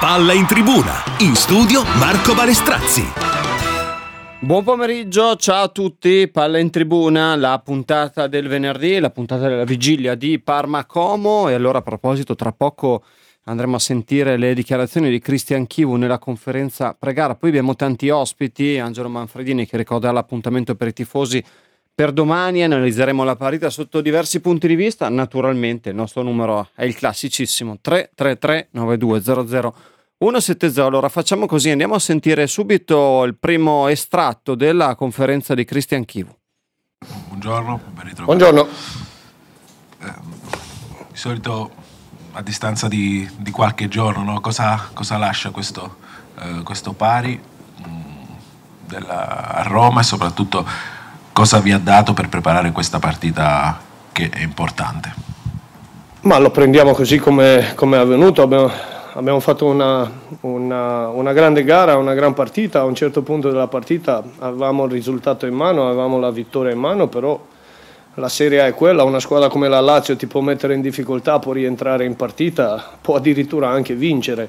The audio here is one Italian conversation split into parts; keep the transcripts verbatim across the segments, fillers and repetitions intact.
Palla in tribuna, in studio Marco Balestrazzi. Buon pomeriggio, ciao a tutti, Palla in tribuna, la puntata del venerdì, la puntata della vigilia di Parma Como. E allora, a proposito, tra poco andremo a sentire le dichiarazioni di Cristian Chivu nella conferenza pre-gara. Poi abbiamo tanti ospiti, Angelo Manfredini che ricorda l'appuntamento per i tifosi per domani, analizzeremo la partita sotto diversi punti di vista. Naturalmente il nostro numero è il classicissimo tre tre tre nove due zero zero uno sette zero. Allora facciamo così, andiamo a sentire subito il primo estratto della conferenza di Cristian Chivu. Buongiorno, ben ritrovati. Buongiorno. Eh, di solito a distanza di, di qualche giorno, no? cosa, cosa lascia questo, eh, questo pari mh, della, a Roma, e soprattutto cosa vi ha dato per preparare questa partita che è importante? Ma lo prendiamo così come, come è avvenuto. Abbiamo, abbiamo fatto una, una, una grande gara, una gran partita. A un certo punto della partita avevamo il risultato in mano, avevamo la vittoria in mano, però la Serie A è quella. Una squadra come la Lazio ti può mettere in difficoltà, può rientrare in partita, può addirittura anche vincere.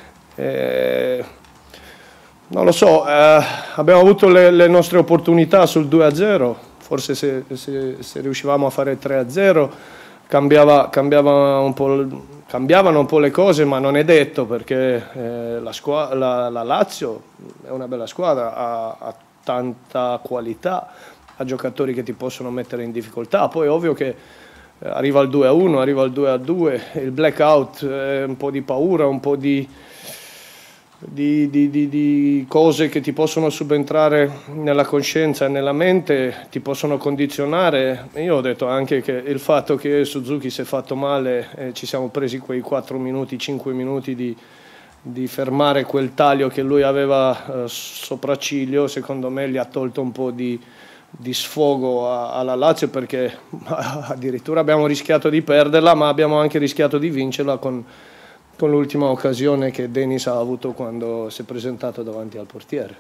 Eh, non lo so, eh, abbiamo avuto le, le nostre opportunità sul due a zero, forse se, se, se riuscivamo a fare tre a zero cambiava, cambiava un po', cambiavano un po' le cose, ma non è detto, perché eh, la, squadra, la, la Lazio è una bella squadra, ha, ha tanta qualità, ha giocatori che ti possono mettere in difficoltà. Poi è ovvio che eh, arriva il due a uno, arriva il due a due, il blackout, eh, un po' di paura, un po' di Di, di, di, di cose che ti possono subentrare nella coscienza e nella mente, ti possono condizionare. Io ho detto anche che il fatto che Suzuki si è fatto male, eh, ci siamo presi quei quattro minuti, cinque minuti di, di fermare quel taglio che lui aveva eh, sopracciglio, secondo me gli ha tolto un po' di, di sfogo a, alla Lazio, perché addirittura abbiamo rischiato di perderla, ma abbiamo anche rischiato di vincerla con con l'ultima occasione che Dennis ha avuto quando si è presentato davanti al portiere.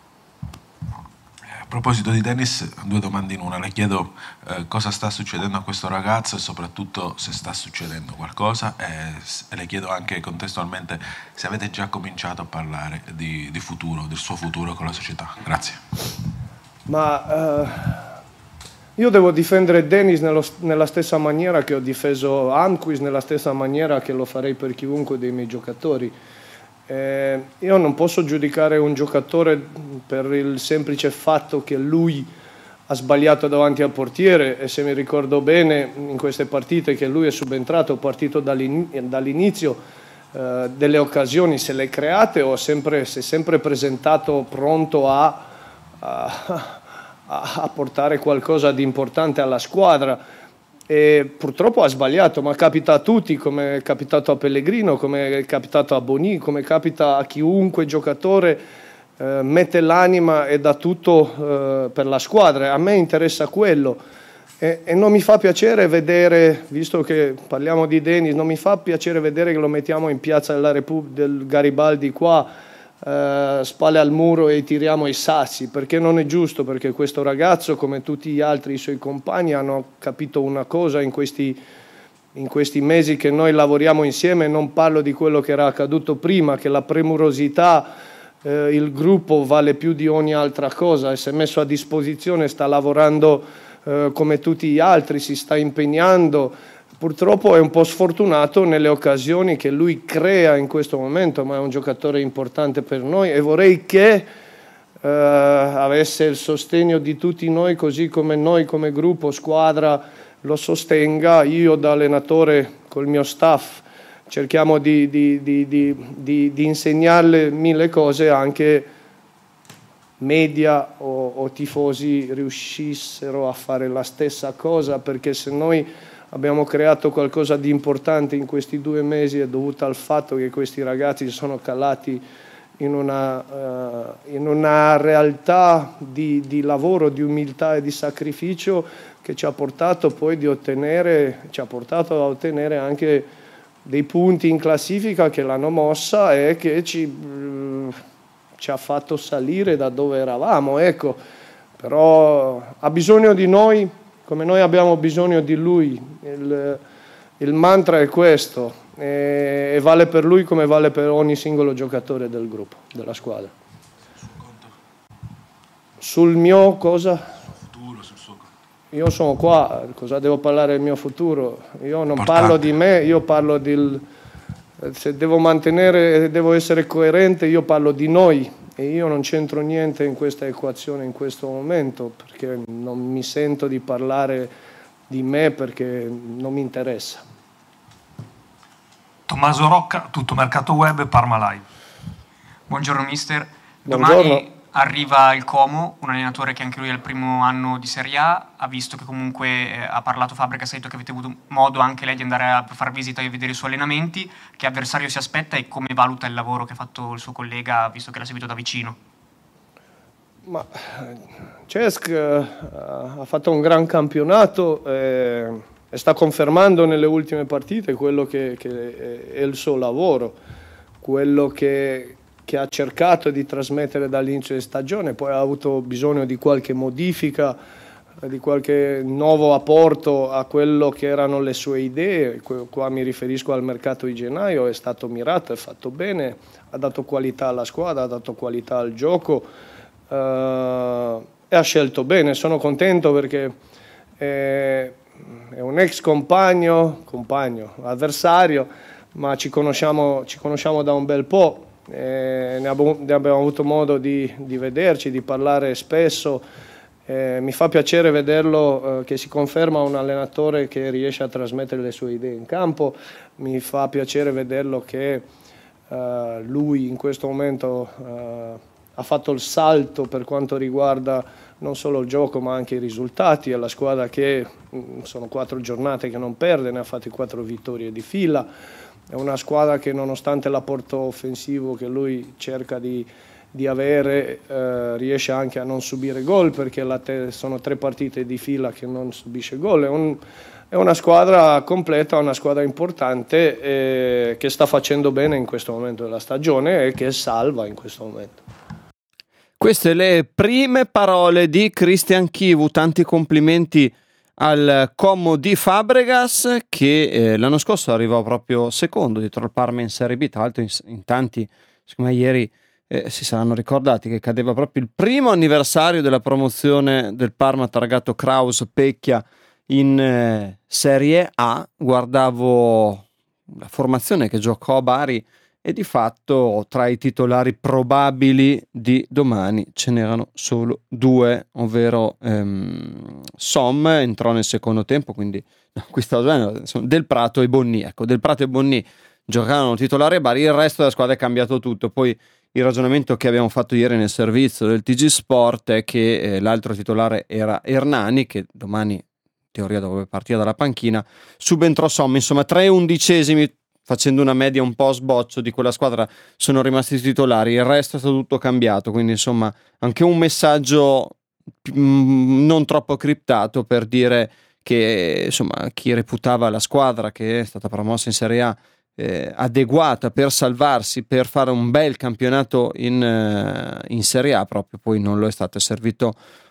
A proposito di Dennis, due domande in una. Le chiedo eh, cosa sta succedendo a questo ragazzo e soprattutto se sta succedendo qualcosa, e, e le chiedo anche contestualmente se avete già cominciato a parlare di, di futuro, del suo futuro con la società. Grazie. Ma uh... io devo difendere Dennis nello, nella stessa maniera che ho difeso Almqvist, nella stessa maniera che lo farei per chiunque dei miei giocatori. Eh, io non posso giudicare un giocatore per il semplice fatto che lui ha sbagliato davanti al portiere, e se mi ricordo bene in queste partite che lui è subentrato, partito dall'inizio, eh, delle occasioni se le ha create, o sempre, si è sempre presentato pronto a... a a portare qualcosa di importante alla squadra, e purtroppo ha sbagliato, ma capita a tutti, come è capitato a Pellegrino, come è capitato a Boni, come capita a chiunque giocatore eh, mette l'anima e dà tutto eh, per la squadra. A me interessa quello, e, e non mi fa piacere vedere, visto che parliamo di Dennis, non mi fa piacere vedere che lo mettiamo in piazza della Repub- del Garibaldi qua, Uh, spalle al muro, e tiriamo i sassi, perché non è giusto, perché questo ragazzo, come tutti gli altri i suoi compagni, hanno capito una cosa in questi, in questi mesi che noi lavoriamo insieme. Non parlo di quello che era accaduto prima, che la premurosità, uh, il gruppo vale più di ogni altra cosa, e si è messo a disposizione, sta lavorando uh, come tutti gli altri, si sta impegnando. Purtroppo è un po' sfortunato nelle occasioni che lui crea in questo momento, ma è un giocatore importante per noi, e vorrei che eh, avesse il sostegno di tutti noi, così come noi come gruppo, squadra, lo sostenga. Io da allenatore col mio staff cerchiamo di, di, di, di, di, di insegnarle mille cose, anche media o, o tifosi riuscissero a fare la stessa cosa, perché se noi abbiamo creato qualcosa di importante in questi due mesi è dovuto al fatto che questi ragazzi sono calati in una, uh, in una realtà di, di lavoro, di umiltà e di sacrificio, che ci ha portato poi di ottenere, ci ha portato a ottenere anche dei punti in classifica che l'hanno mossa e che ci, uh, ci ha fatto salire da dove eravamo, ecco. Però ha bisogno di noi come noi abbiamo bisogno di lui. Il, il mantra è questo: e, e vale per lui come vale per ogni singolo giocatore del gruppo, della squadra. Sul mio cosa? Futuro, sul suo... Io sono qua, cosa devo parlare del mio futuro? Io non Importante. parlo di me, io parlo del... Se devo mantenere, devo essere coerente, io parlo di noi e io non c'entro niente in questa equazione in questo momento perché non mi sento di parlare di me perché non mi interessa. Tommaso Rocca, Tutto Mercato Web, Parma Live. Buongiorno mister. Buongiorno. Domani arriva il Como, un allenatore che anche lui è il primo anno di Serie A, ha visto che comunque eh, ha parlato Fabregas, ha detto che avete avuto modo anche lei di andare a far visita e vedere i suoi allenamenti. Che avversario si aspetta e come valuta il lavoro che ha fatto il suo collega, visto che l'ha seguito da vicino? Ma Cesc eh, ha fatto un gran campionato eh, e sta confermando nelle ultime partite quello che, che è il suo lavoro, quello che che ha cercato di trasmettere dall'inizio di stagione, poi ha avuto bisogno di qualche modifica, di qualche nuovo apporto a quello che erano le sue idee. Qua mi riferisco al mercato di gennaio, è stato mirato, è fatto bene, ha dato qualità alla squadra, ha dato qualità al gioco eh, e ha scelto bene. Sono contento perché è, è un ex compagno, compagno, avversario, ma ci conosciamo, ci conosciamo da un bel po'. Eh, ne, abbiamo, ne abbiamo avuto modo di, di vederci, di parlare spesso. Eh, mi fa piacere vederlo eh, che si conferma un allenatore che riesce a trasmettere le sue idee in campo. Mi fa piacere vederlo che eh, lui in questo momento eh, ha fatto il salto per quanto riguarda non solo il gioco ma anche i risultati. È la squadra che mh, sono quattro giornate che non perde, ne ha fatte quattro vittorie di fila. È una squadra che nonostante l'apporto offensivo che lui cerca di, di avere eh, riesce anche a non subire gol perché la te- sono tre partite di fila che non subisce gol. È, un, è una squadra completa, una squadra importante eh, che sta facendo bene in questo momento della stagione e che salva in questo momento. Queste le prime parole di Christian Chivu, tanti complimenti al Como di Fabregas che eh, l'anno scorso arrivò proprio secondo dietro il Parma in Serie B. Tra l'altro in, in tanti, secondo me ieri eh, si saranno ricordati che cadeva proprio il primo anniversario della promozione del Parma targato Kraus Pecchia in eh, Serie A. Guardavo la formazione che giocò a Bari e di fatto tra i titolari probabili di domani ce n'erano solo due, ovvero ehm, Som entrò nel secondo tempo, quindi no, qui stavo dicendo, Del Prato e Bonni. Ecco, Del Prato e Bonni giocavano titolari a Bari, il resto della squadra è cambiato tutto. Poi il ragionamento che abbiamo fatto ieri nel servizio del T G Sport è che eh, l'altro titolare era Hernani, che domani in teoria dovrebbe partire dalla panchina, subentrò Som, insomma tre undicesimi, facendo una media un po' a sboccio di quella squadra sono rimasti titolari, il resto è stato tutto cambiato, quindi insomma anche un messaggio mh, non troppo criptato per dire che insomma chi reputava la squadra che è stata promossa in Serie A eh, adeguata per salvarsi, per fare un bel campionato in, eh, in Serie A, proprio poi non lo è stato, è servito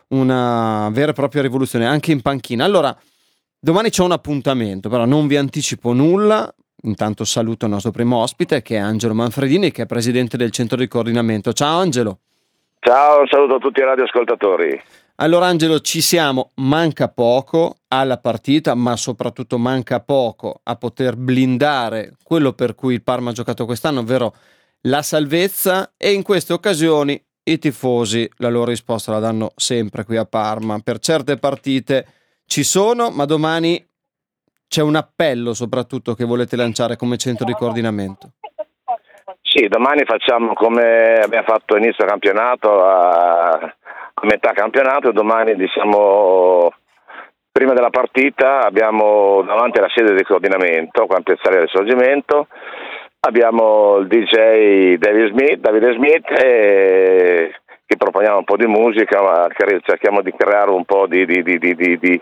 una vera e propria rivoluzione anche in panchina. Allora domani c'è un appuntamento, però non vi anticipo nulla. Intanto saluto il nostro primo ospite che è Angelo Manfredini, che è presidente del centro di coordinamento. Ciao Angelo. Ciao, un saluto a tutti i radioascoltatori. Allora Angelo, ci siamo, manca poco alla partita, ma soprattutto manca poco a poter blindare quello per cui il Parma ha giocato quest'anno, ovvero la salvezza, e in queste occasioni i tifosi la loro risposta la danno sempre qui a Parma. Per certe partite ci sono, ma domani c'è un appello soprattutto che volete lanciare come centro di coordinamento. Sì, domani facciamo come abbiamo fatto inizio campionato, a, a metà campionato. Domani, diciamo, prima della partita abbiamo davanti alla sede di coordinamento, qua in Piazzale del Sorgimento, abbiamo il D J David Smith, Davide Smith e che proponiamo un po' di musica, ma cerchiamo di creare un po' di... di, di, di, di, di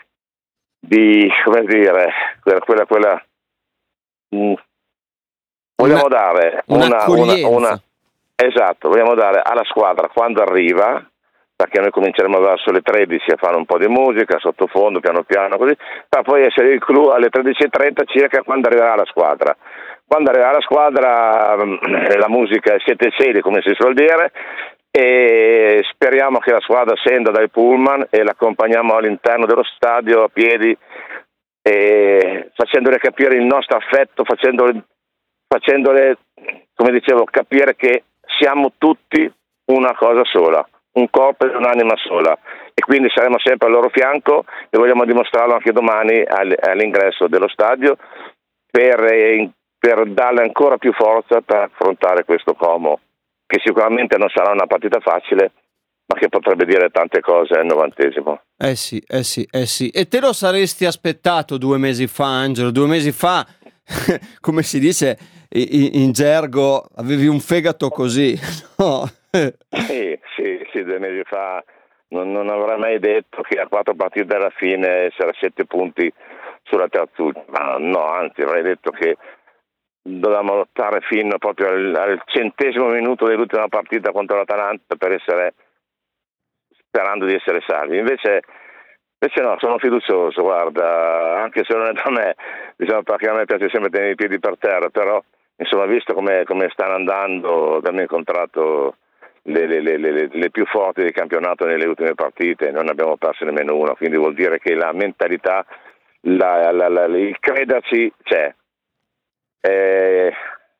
di come dire quella quella, quella mh, vogliamo una, dare una, una, una esatto vogliamo dare alla squadra quando arriva perché noi cominceremo verso le tredici a fare un po' di musica, sottofondo, piano piano, così, per poi essere il clou alle tredici e trenta circa quando arriverà la squadra. Quando arriverà la squadra la musica è siete cieli, come si suol dire, e speriamo che la squadra scenda dai pullman e l'accompagniamo all'interno dello stadio a piedi, e facendole capire il nostro affetto, facendole, facendole, come dicevo, capire che siamo tutti una cosa sola, un corpo e un'anima sola, e quindi saremo sempre al loro fianco e vogliamo dimostrarlo anche domani all'ingresso dello stadio per, per darle ancora più forza per affrontare questo Como, che sicuramente non sarà una partita facile, ma che potrebbe dire tante cose al novantesimo. Eh sì, eh sì, eh sì. E te lo saresti aspettato due mesi fa, Angelo? Due mesi fa, come si dice in, in gergo, avevi un fegato così, no? Sì, sì, sì, due mesi fa non, non avrei mai detto che a quattro partite alla fine c'era sette punti sulla terzultima, ma no, anzi avrei detto che dovevamo lottare fino proprio al, al centesimo minuto dell'ultima partita contro l'Atalanta per essere, sperando di essere salvi. Invece, invece no, sono fiducioso, guarda, anche se non è da me, diciamo, perché a me piace sempre tenere i piedi per terra, però insomma, visto come, come stanno andando, abbiamo incontrato le, le, le, le, le più forti del campionato nelle ultime partite, non ne abbiamo perso nemmeno una, quindi vuol dire che la mentalità, la, la, la, il crederci c'è. Eh,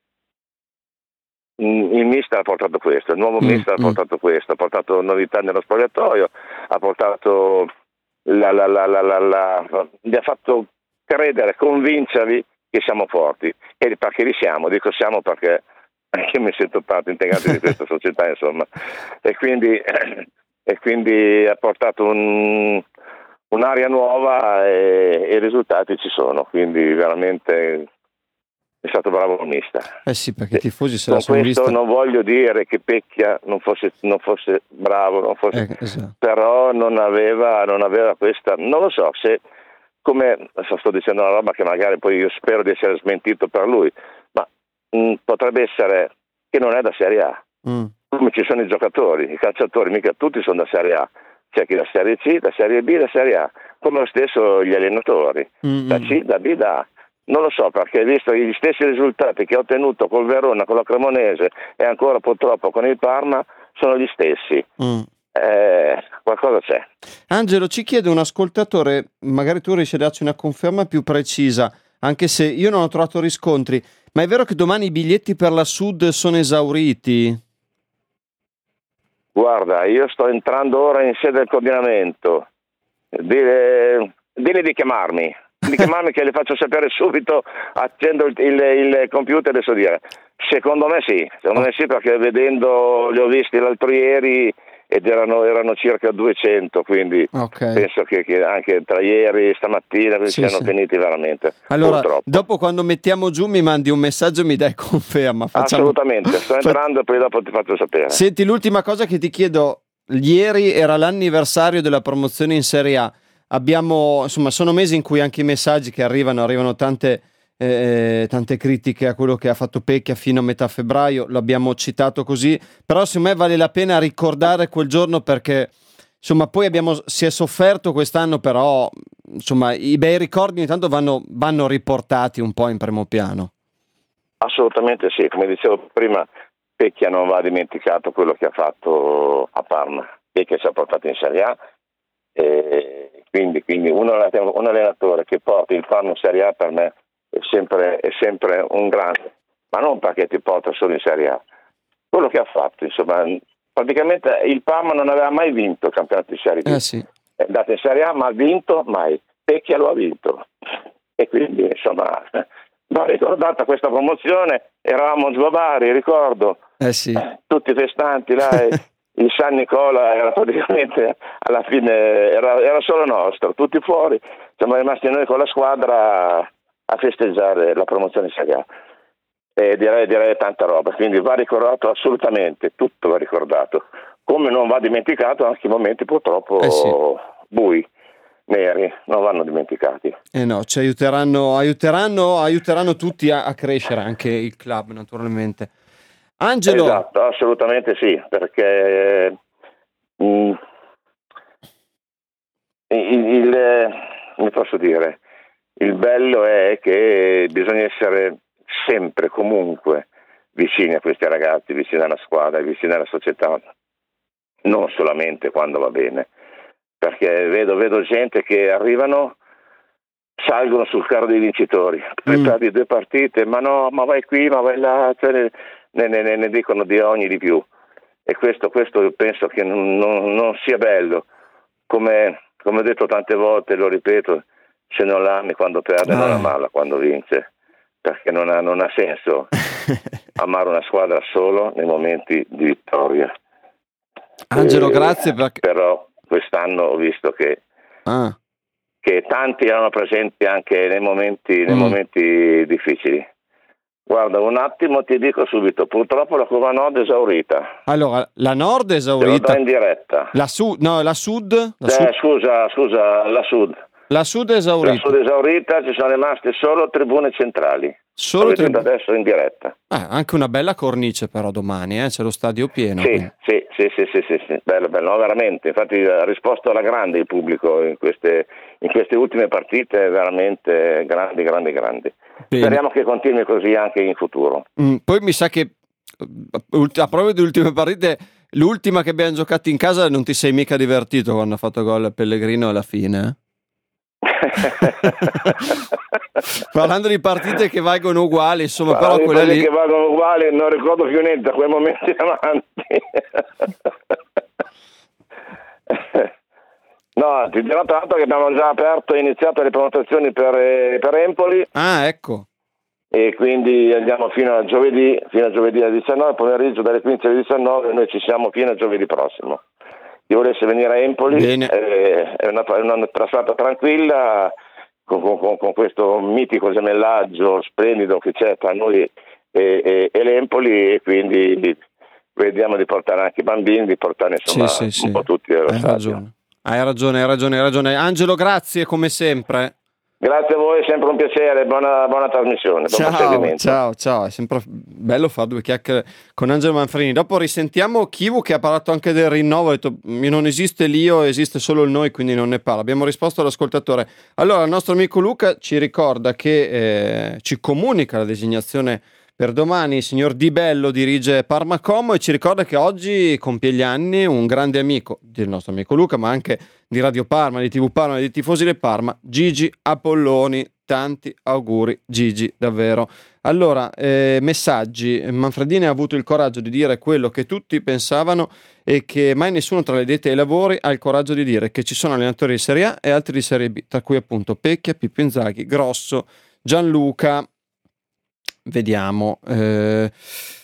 il mister ha portato questo, il nuovo mm, mister mm. ha portato questo, ha portato novità nello spogliatoio, ha portato la, la, la, la, la, la, gli ha fatto credere, convincerli che siamo forti, e perché li siamo, dico siamo perché anche io mi sento parte integrante di questa società, insomma, e quindi, e quindi ha portato un, un'aria nuova e, e i risultati ci sono, quindi veramente è stato bravo il mister. Eh sì, perché i tifosi se la Con sono questo vista. Non voglio dire che Pecchia non fosse, non fosse bravo, non fosse, eh, esatto. però non aveva, non aveva questa, non lo so se, come sto dicendo una roba che magari poi io spero di essere smentito per lui, ma mh, potrebbe essere che non è da Serie A, mm. come ci sono i giocatori, i calciatori, mica tutti sono da Serie A, c'è chi da Serie C, da Serie B, da Serie A, come lo stesso gli allenatori, mm-hmm. da C, da B, da A. Non lo so, perché visto gli stessi risultati che ho ottenuto col Verona, con la Cremonese e ancora purtroppo con il Parma sono gli stessi. Mm. Eh, qualcosa c'è. Angelo, ci chiede un ascoltatore, magari tu riesci a darci una conferma più precisa, anche se io non ho trovato riscontri, ma è vero che domani i biglietti per la Sud sono esauriti? Guarda, io sto entrando ora in sede del coordinamento, dile, dile di chiamarmi. Di chiamarmi che le faccio sapere subito, accendo il, il, il computer e adesso dire. Secondo me sì, secondo me sì, perché vedendo, li ho visti l'altro ieri ed erano, erano circa duecento, quindi okay. penso che, che anche tra ieri e stamattina sì, siano sì. finiti veramente. Allora, purtroppo. Dopo quando mettiamo giù mi mandi un messaggio e mi dai conferma. Facciamo... Assolutamente, sto entrando e poi dopo ti faccio sapere. Senti, l'ultima cosa che ti chiedo, ieri era l'anniversario della promozione in Serie A. Abbiamo, insomma, sono mesi in cui anche i messaggi che arrivano, arrivano tante, eh, tante critiche a quello che ha fatto Pecchia fino a metà febbraio, l'abbiamo citato così, però secondo me vale la pena ricordare quel giorno perché, insomma, poi abbiamo, si è sofferto quest'anno, però, insomma, i bei ricordi ogni tanto vanno, vanno riportati un po' in primo piano. Assolutamente sì, come dicevo prima, Pecchia non va dimenticato quello che ha fatto a Parma, Pecchia ci ha portato in Serie A, e quindi, quindi un, un allenatore che porta il Parma in Serie A per me è sempre, è sempre un grande, ma non perché ti porta solo in Serie A, quello che ha fatto, insomma, praticamente il Parma non aveva mai vinto il campionato di Serie B, eh sì. è andato in Serie A ma ha vinto mai, Pecchia lo ha vinto, e quindi insomma va ricordata questa promozione, eravamo a Sbabari, ricordo, eh sì. tutti festanti là, il San Nicola era praticamente alla fine era, era solo nostro, tutti fuori, siamo rimasti noi con la squadra a festeggiare la promozione in Serie A, e direi, direi tanta roba, quindi va ricordato assolutamente, tutto va ricordato, come non va dimenticato anche i momenti purtroppo eh sì. bui, neri, non vanno dimenticati. Eh no, ci aiuteranno, aiuteranno, aiuteranno tutti a, a crescere, anche il club naturalmente. Angelo. Esatto, assolutamente sì, perché mh, il, il, come posso dire, il bello è che bisogna essere sempre, comunque, vicini a questi ragazzi, vicini alla squadra, vicini alla società, non solamente quando va bene, perché vedo, vedo gente che arrivano, salgono sul carro dei vincitori, poi Mm. perdi due partite, ma no, ma vai qui, ma vai là, cioè ne, ne, ne, ne dicono di ogni di più, e questo, questo io penso che non, non, non sia bello, come, come ho detto tante volte, lo ripeto, se non l'ami quando perde, non Ah. amarla quando vince, perché non ha, non ha senso amare una squadra solo nei momenti di vittoria. Angelo, Eh, grazie perché... Però quest'anno ho visto che, Ah. che tanti erano presenti anche nei momenti, nei Mm. momenti difficili. Guarda, un attimo ti dico subito, purtroppo la Curva Nord è esaurita. Allora, la Nord è Te lo do esaurita. in diretta. La Sud, no, la Sud, la Eh, Sud, scusa, scusa, la Sud. la Sud è La esaurita. Sud è esaurita, ci sono rimaste solo tribune centrali. Solo Lo vedete tribune- adesso in diretta. Eh, anche una bella cornice però domani, eh? C'è lo stadio pieno. Sì, quindi. sì, sì, sì, sì, sì, sì, bello, bello, no, veramente. Infatti ha risposto alla grande il pubblico in queste, in queste ultime partite, veramente grandi, grandi, grandi. Bene. Speriamo che continui così anche in futuro. Mm, poi mi sa che eh, ult- a prova delle ultime partite, l'ultima che abbiamo giocato in casa non ti sei mica divertito quando ha fatto gol Pellegrino alla fine. eh? Parlando di partite che valgono uguali, insomma, però Parlando di quella quelli lì... che valgono uguali, non ricordo più niente da quei momenti in avanti. No, ti dirò tra l'altro che abbiamo già aperto e iniziato le prenotazioni per, eh, per Empoli, Ah, ecco. e quindi andiamo fino a giovedì, fino a giovedì alle diciannove, pomeriggio dalle quindici alle diciannove, noi ci siamo fino a giovedì prossimo. Chi volesse venire a Empoli, Bene. eh, è una, è una trasferta tranquilla, con, con, con questo mitico gemellaggio splendido che c'è tra noi e, e, e l'Empoli, e quindi vediamo di portare anche i bambini, di portare insomma Sì, sì, un sì. po' tutti allo Hai stadio. ragione. Hai ragione, hai ragione, hai ragione. Angelo, grazie come sempre. Grazie a voi, è sempre un piacere, buona, buona trasmissione, buon Ciao, proseguimento. ciao, ciao. È sempre bello fare due chiacchiere con Angelo Manfredini. Dopo risentiamo Kivu che ha parlato anche del rinnovo. Ha detto non esiste l'io, esiste solo il noi, quindi non ne parla. Abbiamo risposto all'ascoltatore. Allora, il nostro amico Luca ci ricorda che eh, ci comunica la designazione per domani. Il signor Di Bello dirige Parma Como e ci ricorda che oggi compie gli anni un grande amico del nostro amico Luca, ma anche di Radio Parma, di T V Parma e di Tifosi del Parma, Gigi Apolloni. Tanti auguri Gigi, davvero. Allora, eh, messaggi. Manfredini ha avuto il coraggio di dire quello che tutti pensavano e che mai nessuno tra le dette ai lavori ha il coraggio di dire, che ci sono allenatori di Serie A e altri di Serie B, tra cui appunto Pecchia, Pippo Inzaghi, Grosso, Gianluca. Vediamo. Eh,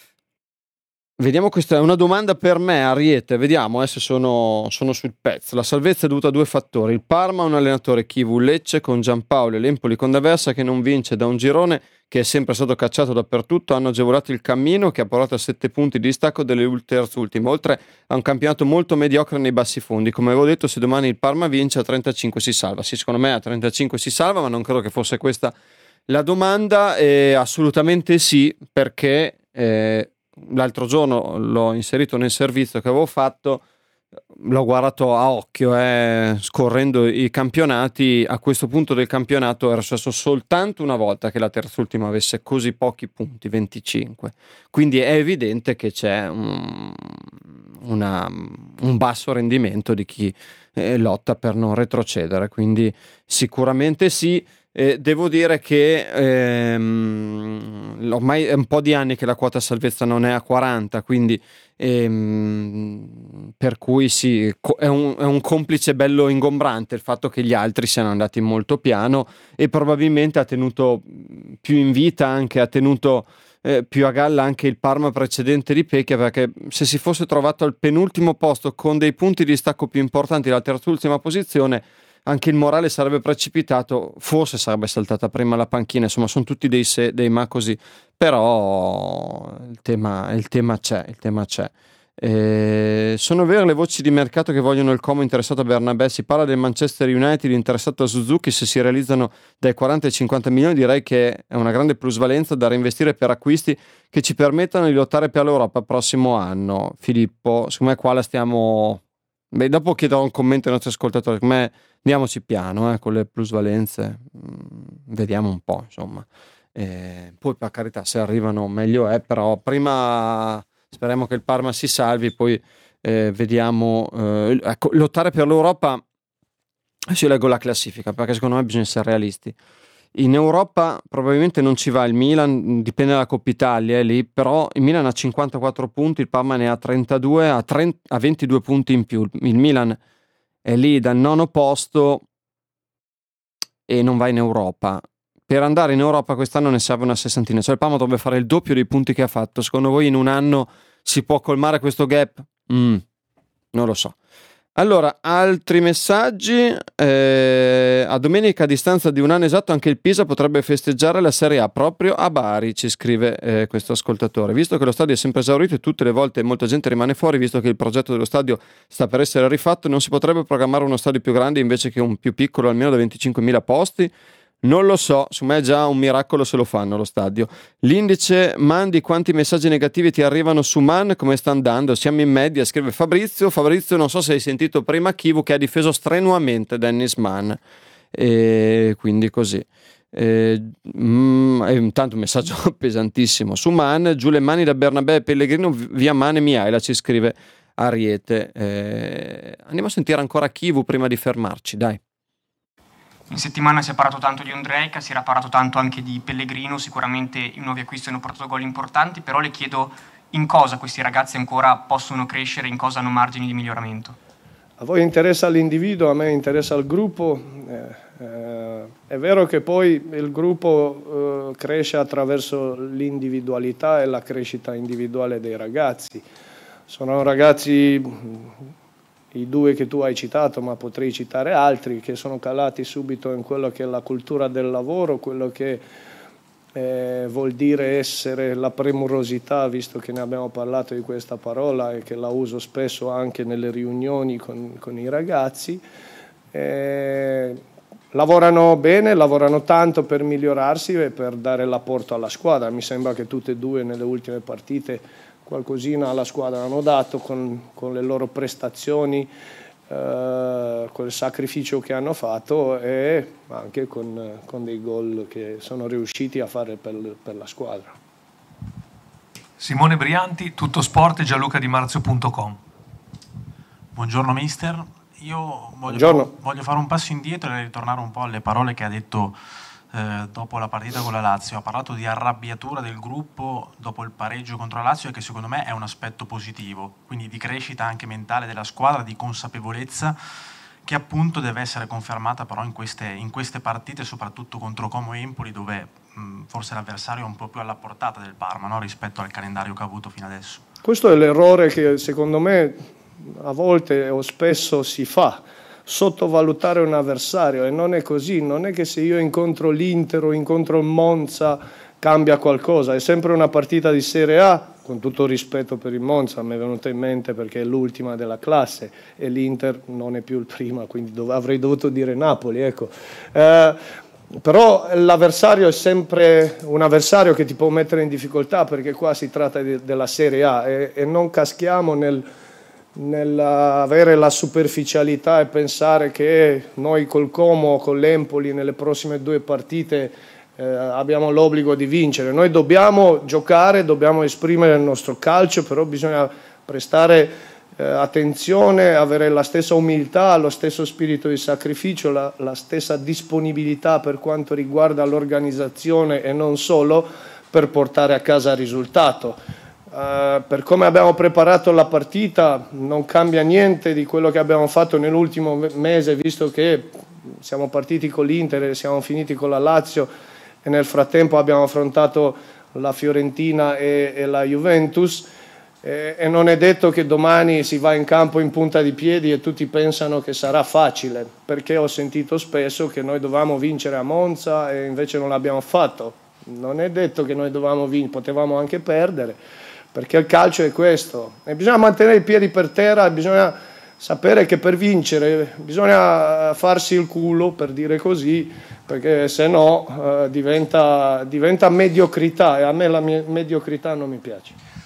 vediamo, questa è una domanda per me, Ariete. Vediamo eh, se sono, sono sul pezzo. La salvezza è dovuta a due fattori. Il Parma ha un allenatore Chivu Lecce con Giampaolo e l'Empoli con D'Aversa che non vince da un girone che è sempre stato cacciato dappertutto. Hanno agevolato il cammino che ha portato a sette punti di distacco delle terzultime, oltre a un campionato molto mediocre nei bassi fondi. Come avevo detto, se domani il Parma vince a trentacinque si salva. Sì, secondo me a trentacinque si salva, ma non credo che fosse questa la domanda. È assolutamente sì, perché eh, l'altro giorno l'ho inserito nel servizio che avevo fatto, l'ho guardato a occhio, eh, scorrendo i campionati. A questo punto del campionato era successo soltanto una volta che la terzultima avesse così pochi punti, venticinque. Quindi è evidente che c'è un, una, un basso rendimento di chi eh, lotta per non retrocedere, quindi sicuramente sì. Eh, devo dire che ehm, ormai è un po' di anni che la quota salvezza non è a quaranta, quindi ehm, per cui sì, co- è, un, è un complice bello ingombrante il fatto che gli altri siano andati molto piano, e probabilmente ha tenuto più in vita, anche ha tenuto eh, più a galla anche il Parma precedente di Pecchia, perché se si fosse trovato al penultimo posto con dei punti di distacco più importanti della terzultima posizione, anche il morale sarebbe precipitato, forse sarebbe saltata prima la panchina. Insomma, sono tutti dei se, dei ma così, però il tema, il tema c'è, il tema c'è. Eh, sono vere le voci di mercato che vogliono il Como interessato a Bernabé? Si parla del Manchester United interessato a Suzuki. Se si realizzano dai quaranta ai cinquanta milioni, direi che è una grande plusvalenza da reinvestire per acquisti che ci permettano di lottare per l'Europa il prossimo anno. Filippo, secondo me qua la stiamo Beh, dopo chiederò un commento ai nostri ascoltatori. Come andiamoci piano eh, con le plusvalenze, mm, vediamo un po', insomma. Eh, poi per carità, se arrivano meglio è, però prima speriamo che il Parma si salvi, poi eh, vediamo. Eh, ecco, lottare per l'Europa. Adesso io leggo la classifica perché secondo me bisogna essere realisti. In Europa probabilmente non ci va il Milan, dipende dalla Coppa Italia, è lì, però il Milan ha cinquantaquattro punti, il Parma ne ha trentadue, ha, trenta, ha ventidue punti in più. Il Milan è lì dal nono posto e non va in Europa. Per andare in Europa quest'anno ne serve una sessantina, cioè il Parma dovrebbe fare il doppio dei punti che ha fatto. Secondo voi in un anno si può colmare questo gap? Mm, non lo so. Allora, altri messaggi. Eh, a domenica, a distanza di un anno esatto, anche il Pisa potrebbe festeggiare la Serie A proprio a Bari, ci scrive eh, questo ascoltatore. Visto che lo stadio è sempre esaurito e tutte le volte molta gente rimane fuori, visto che il progetto dello stadio sta per essere rifatto, non si potrebbe programmare uno stadio più grande invece che un più piccolo, almeno da venticinquemila posti? Non lo so, su me è già un miracolo se lo fanno lo stadio. L'indice mandi quanti messaggi negativi ti arrivano su Man, come sta andando? Siamo in media, scrive Fabrizio. Fabrizio, non so se hai sentito prima Kivu che ha difeso strenuamente Dennis Mann, e quindi così. E, mm, è intanto un messaggio pesantissimo su Man. Giù le mani da Bernabé e Pellegrino, via Man e Miaela, ci scrive Ariete. E, andiamo a sentire ancora Kivu prima di fermarci, dai. In settimana si è parlato tanto di Ondrejka, si era parlato tanto anche di Pellegrino, sicuramente i nuovi acquisti hanno portato gol importanti, però le chiedo in cosa questi ragazzi ancora possono crescere, in cosa hanno margini di miglioramento. A voi interessa l'individuo, a me interessa il gruppo. Eh, eh, è vero che poi il gruppo eh, cresce attraverso l'individualità e la crescita individuale dei ragazzi. Sono ragazzi, i due che tu hai citato, ma potrei citare altri, che sono calati subito in quello che è la cultura del lavoro, quello che eh, vuol dire essere la premurosità, visto che ne abbiamo parlato di questa parola e che la uso spesso anche nelle riunioni con, con i ragazzi. Eh, lavorano bene, lavorano tanto per migliorarsi e per dare l'apporto alla squadra. Mi sembra che tutte e due nelle ultime partite qualcosina alla squadra hanno dato con, con le loro prestazioni, eh, con il sacrificio che hanno fatto e anche con, con dei gol che sono riusciti a fare per, per la squadra. Simone Brianti, Tutto Sport e Gianluca Di Marzio punto com. Buongiorno mister, io voglio, Buongiorno. voglio fare un passo indietro e ritornare un po' alle parole che ha detto Eh, dopo la partita con la Lazio. Ha parlato di arrabbiatura del gruppo dopo il pareggio contro la Lazio, che secondo me è un aspetto positivo, quindi di crescita anche mentale della squadra, di consapevolezza, che appunto deve essere confermata però in queste, in queste partite, soprattutto contro Como e Empoli, dove mh, forse l'avversario è un po' più alla portata del Parma, no? Rispetto al calendario che ha avuto fino adesso. Questo è l'errore che secondo me a volte o spesso si fa, sottovalutare un avversario, e non è così. Non è che se io incontro l'Inter o incontro il Monza cambia qualcosa, è sempre una partita di Serie A, con tutto rispetto per il Monza, mi è venuto in mente perché è l'ultima della classe e l'Inter non è più il prima, quindi dov- avrei dovuto dire Napoli, ecco. Eh, però l'avversario è sempre un avversario che ti può mettere in difficoltà, perché qua si tratta di, della Serie A e, e non caschiamo nel nell'avere la superficialità e pensare che noi col Como o con l'Empoli nelle prossime due partite eh, abbiamo l'obbligo di vincere. Noi dobbiamo giocare, dobbiamo esprimere il nostro calcio, però bisogna prestare eh, attenzione, avere la stessa umiltà, lo stesso spirito di sacrificio, la, la stessa disponibilità per quanto riguarda l'organizzazione e non solo, per portare a casa il risultato. Uh, per come abbiamo preparato la partita non cambia niente di quello che abbiamo fatto nell'ultimo mese, visto che siamo partiti con l'Inter e siamo finiti con la Lazio e nel frattempo abbiamo affrontato la Fiorentina e, e la Juventus e, e non è detto che domani si va in campo in punta di piedi e tutti pensano che sarà facile, perché ho sentito spesso che noi dovevamo vincere a Monza e invece non l'abbiamo fatto. Non è detto che noi dovevamo vincere, potevamo anche perdere, perché il calcio è questo e bisogna mantenere i piedi per terra, bisogna sapere che per vincere bisogna farsi il culo, per dire così, perché se no eh, diventa, diventa mediocrità e a me la mia mediocrità non mi piace.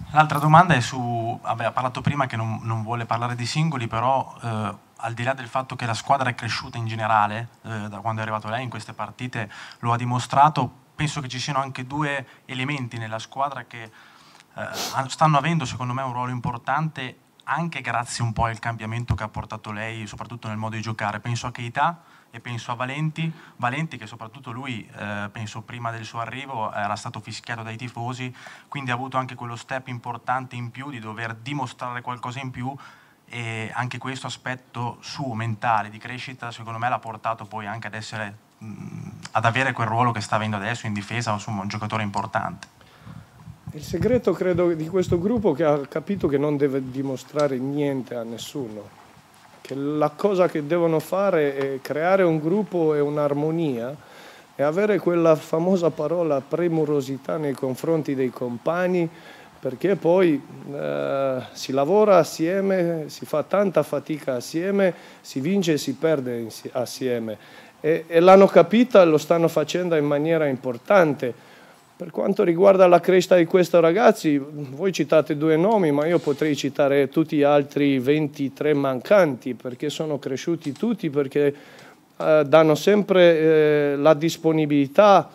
L'altra domanda è su, vabbè, ha parlato prima che non, non vuole parlare di singoli, però eh, al di là del fatto che la squadra è cresciuta in generale, eh, da quando è arrivato lei in queste partite, lo ha dimostrato, penso che ci siano anche due elementi nella squadra che eh, stanno avendo secondo me un ruolo importante anche grazie un po' al cambiamento che ha portato lei, soprattutto nel modo di giocare. Penso a Keita e penso a Valenti, Valenti che soprattutto lui, eh, penso prima del suo arrivo, era stato fischiato dai tifosi, quindi ha avuto anche quello step importante in più di dover dimostrare qualcosa in più, e anche questo aspetto suo mentale di crescita secondo me l'ha portato poi anche ad essere, mh, ad avere quel ruolo che sta avendo adesso in difesa, insomma un giocatore importante. Il segreto credo di questo gruppo che ha capito che non deve dimostrare niente a nessuno, che la cosa che devono fare è creare un gruppo e un'armonia e avere quella famosa parola premurosità nei confronti dei compagni, perché poi eh, si lavora assieme, si fa tanta fatica assieme, si vince e si perde assieme e, e l'hanno capita e lo stanno facendo in maniera importante. Per quanto riguarda la crescita di questi ragazzi, voi citate due nomi, ma io potrei citare tutti gli altri ventitré mancanti, perché sono cresciuti tutti, perché eh, danno sempre eh, la disponibilità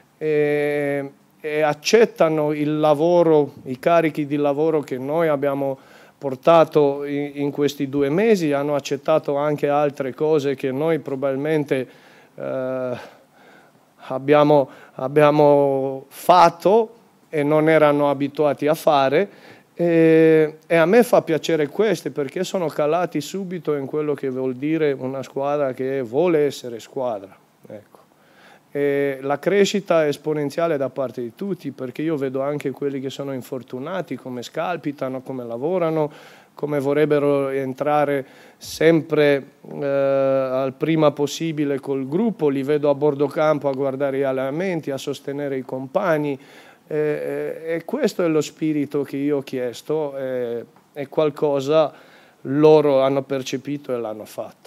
e, e accettano il lavoro, i carichi di lavoro che noi abbiamo portato in, in questi due mesi, hanno accettato anche altre cose che noi probabilmente eh, abbiamo, abbiamo fatto e non erano abituati a fare, e, e a me fa piacere questo perché sono calati subito in quello che vuol dire una squadra che vuole essere squadra, ecco. E la crescita è esponenziale da parte di tutti, perché io vedo anche quelli che sono infortunati, come scalpitano, come lavorano, come vorrebbero entrare sempre eh, al prima possibile col gruppo, li vedo a bordo campo a guardare gli allenamenti, a sostenere i compagni, e, e questo è lo spirito che io ho chiesto, e, e qualcosa loro hanno percepito e l'hanno fatto.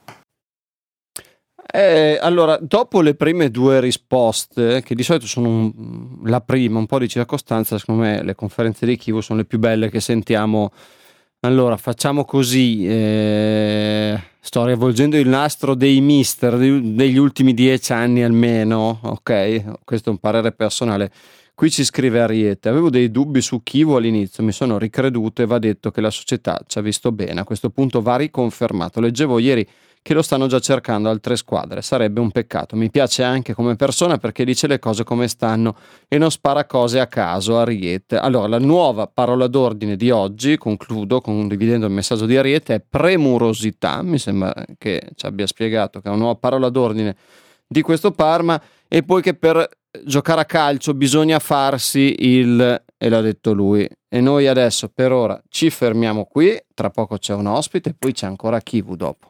Eh, allora, dopo le prime due risposte, che di solito sono un, la prima, un po' di circostanza, secondo me le conferenze di Chievo sono le più belle che sentiamo. Allora, facciamo così, eh, sto riavvolgendo il nastro dei mister degli ultimi dieci anni almeno, ok? Questo è un parere personale. Qui ci scrive Ariete: avevo dei dubbi su Chievo all'inizio, mi sono ricreduto e va detto che la società ci ha visto bene, a questo punto va riconfermato. Leggevo ieri che lo stanno già cercando altre squadre, sarebbe un peccato. Mi piace anche come persona perché dice le cose come stanno e non spara cose a caso. Ariete. Allora, la nuova parola d'ordine di oggi, concludo condividendo il messaggio di Ariete, è premurosità. Mi sembra che ci abbia spiegato che è una nuova parola d'ordine di questo Parma, e poi che per giocare a calcio bisogna farsi il, e l'ha detto lui. E noi adesso per ora ci fermiamo qui, tra poco c'è un ospite, poi c'è ancora Chievo dopo.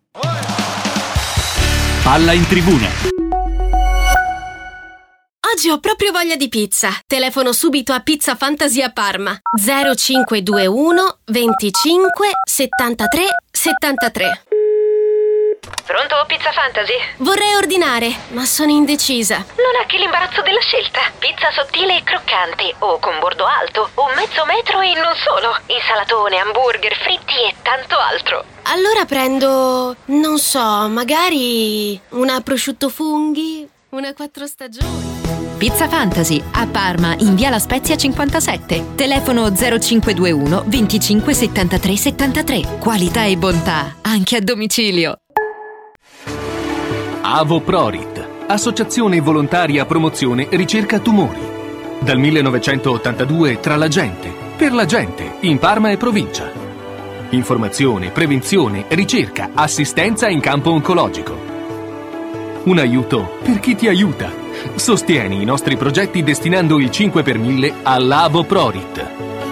Palla in tribuna. Oggi ho proprio voglia di pizza. Telefono subito a Pizza Fantasia Parma. zero cinque due uno venticinque settantatré settantatré. Pronto, Pizza Fantasy? Vorrei ordinare, ma sono indecisa. Non è che l'imbarazzo della scelta. Pizza sottile e croccante, o con bordo alto, o mezzo metro e non solo. Insalatone, hamburger, fritti e tanto altro. Allora prendo, non so, magari una prosciutto funghi, una quattro stagioni. Pizza Fantasy a Parma in via La Spezia cinquantasette. Telefono zero cinque due uno venticinque settantatré settantatré. Qualità e bontà anche a domicilio. Avoprorit, associazione volontaria promozione ricerca tumori. Dal millenovecentottantadue tra la gente, per la gente, in Parma e provincia. Informazione, prevenzione, ricerca, assistenza in campo oncologico. Un aiuto per chi ti aiuta. Sostieni i nostri progetti destinando il cinque per mille all'Avoprorit.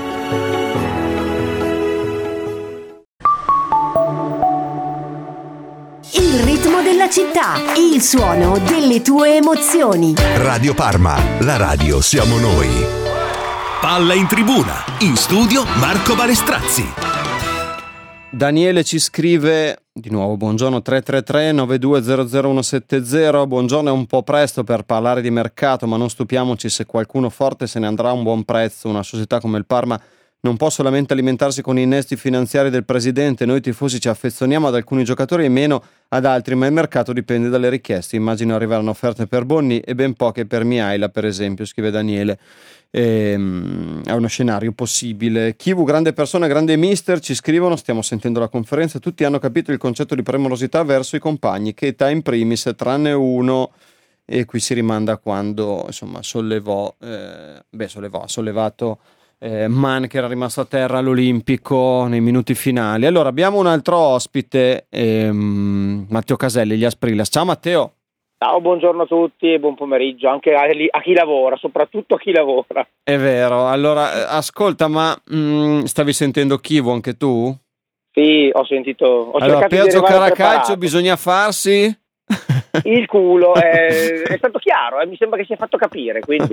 Il ritmo della città, il suono delle tue emozioni. Radio Parma, la radio siamo noi. Palla in tribuna, in studio Marco Balestrazzi. Daniele ci scrive: Di nuovo, buongiorno tre tre tre nove due zero zero uno sette zero. Buongiorno, è un po' presto per parlare di mercato, ma non stupiamoci se qualcuno forte se ne andrà a un buon prezzo. Una società come il Parma non può solamente alimentarsi con innesti finanziari del presidente. Noi tifosi ci affezioniamo ad alcuni giocatori e meno ad altri, ma il mercato dipende dalle richieste. Immagino arriveranno offerte per Bonni e ben poche per Mihaila, per esempio, scrive Daniele. Ehm, è uno scenario possibile. Kivu, grande persona, grande mister, ci scrivono, stiamo sentendo la conferenza, tutti hanno capito il concetto di premurosità verso i compagni, Keita in primis, tranne uno, e qui si rimanda a quando insomma sollevò eh, beh sollevò ha sollevato eh, Man, che era rimasto a terra all'Olimpico nei minuti finali. Allora abbiamo un altro ospite, ehm, Matteo Caselli, gli Asprilas. Ciao Matteo. Ciao, buongiorno a tutti e buon pomeriggio anche a, a chi lavora, soprattutto a chi lavora. È vero, allora ascolta, ma mh, stavi sentendo Kivu anche tu? Sì, ho sentito. Ho allora, per di giocare a calcio bisogna farsi il culo, è, è stato chiaro, eh, mi sembra che si è fatto capire, quindi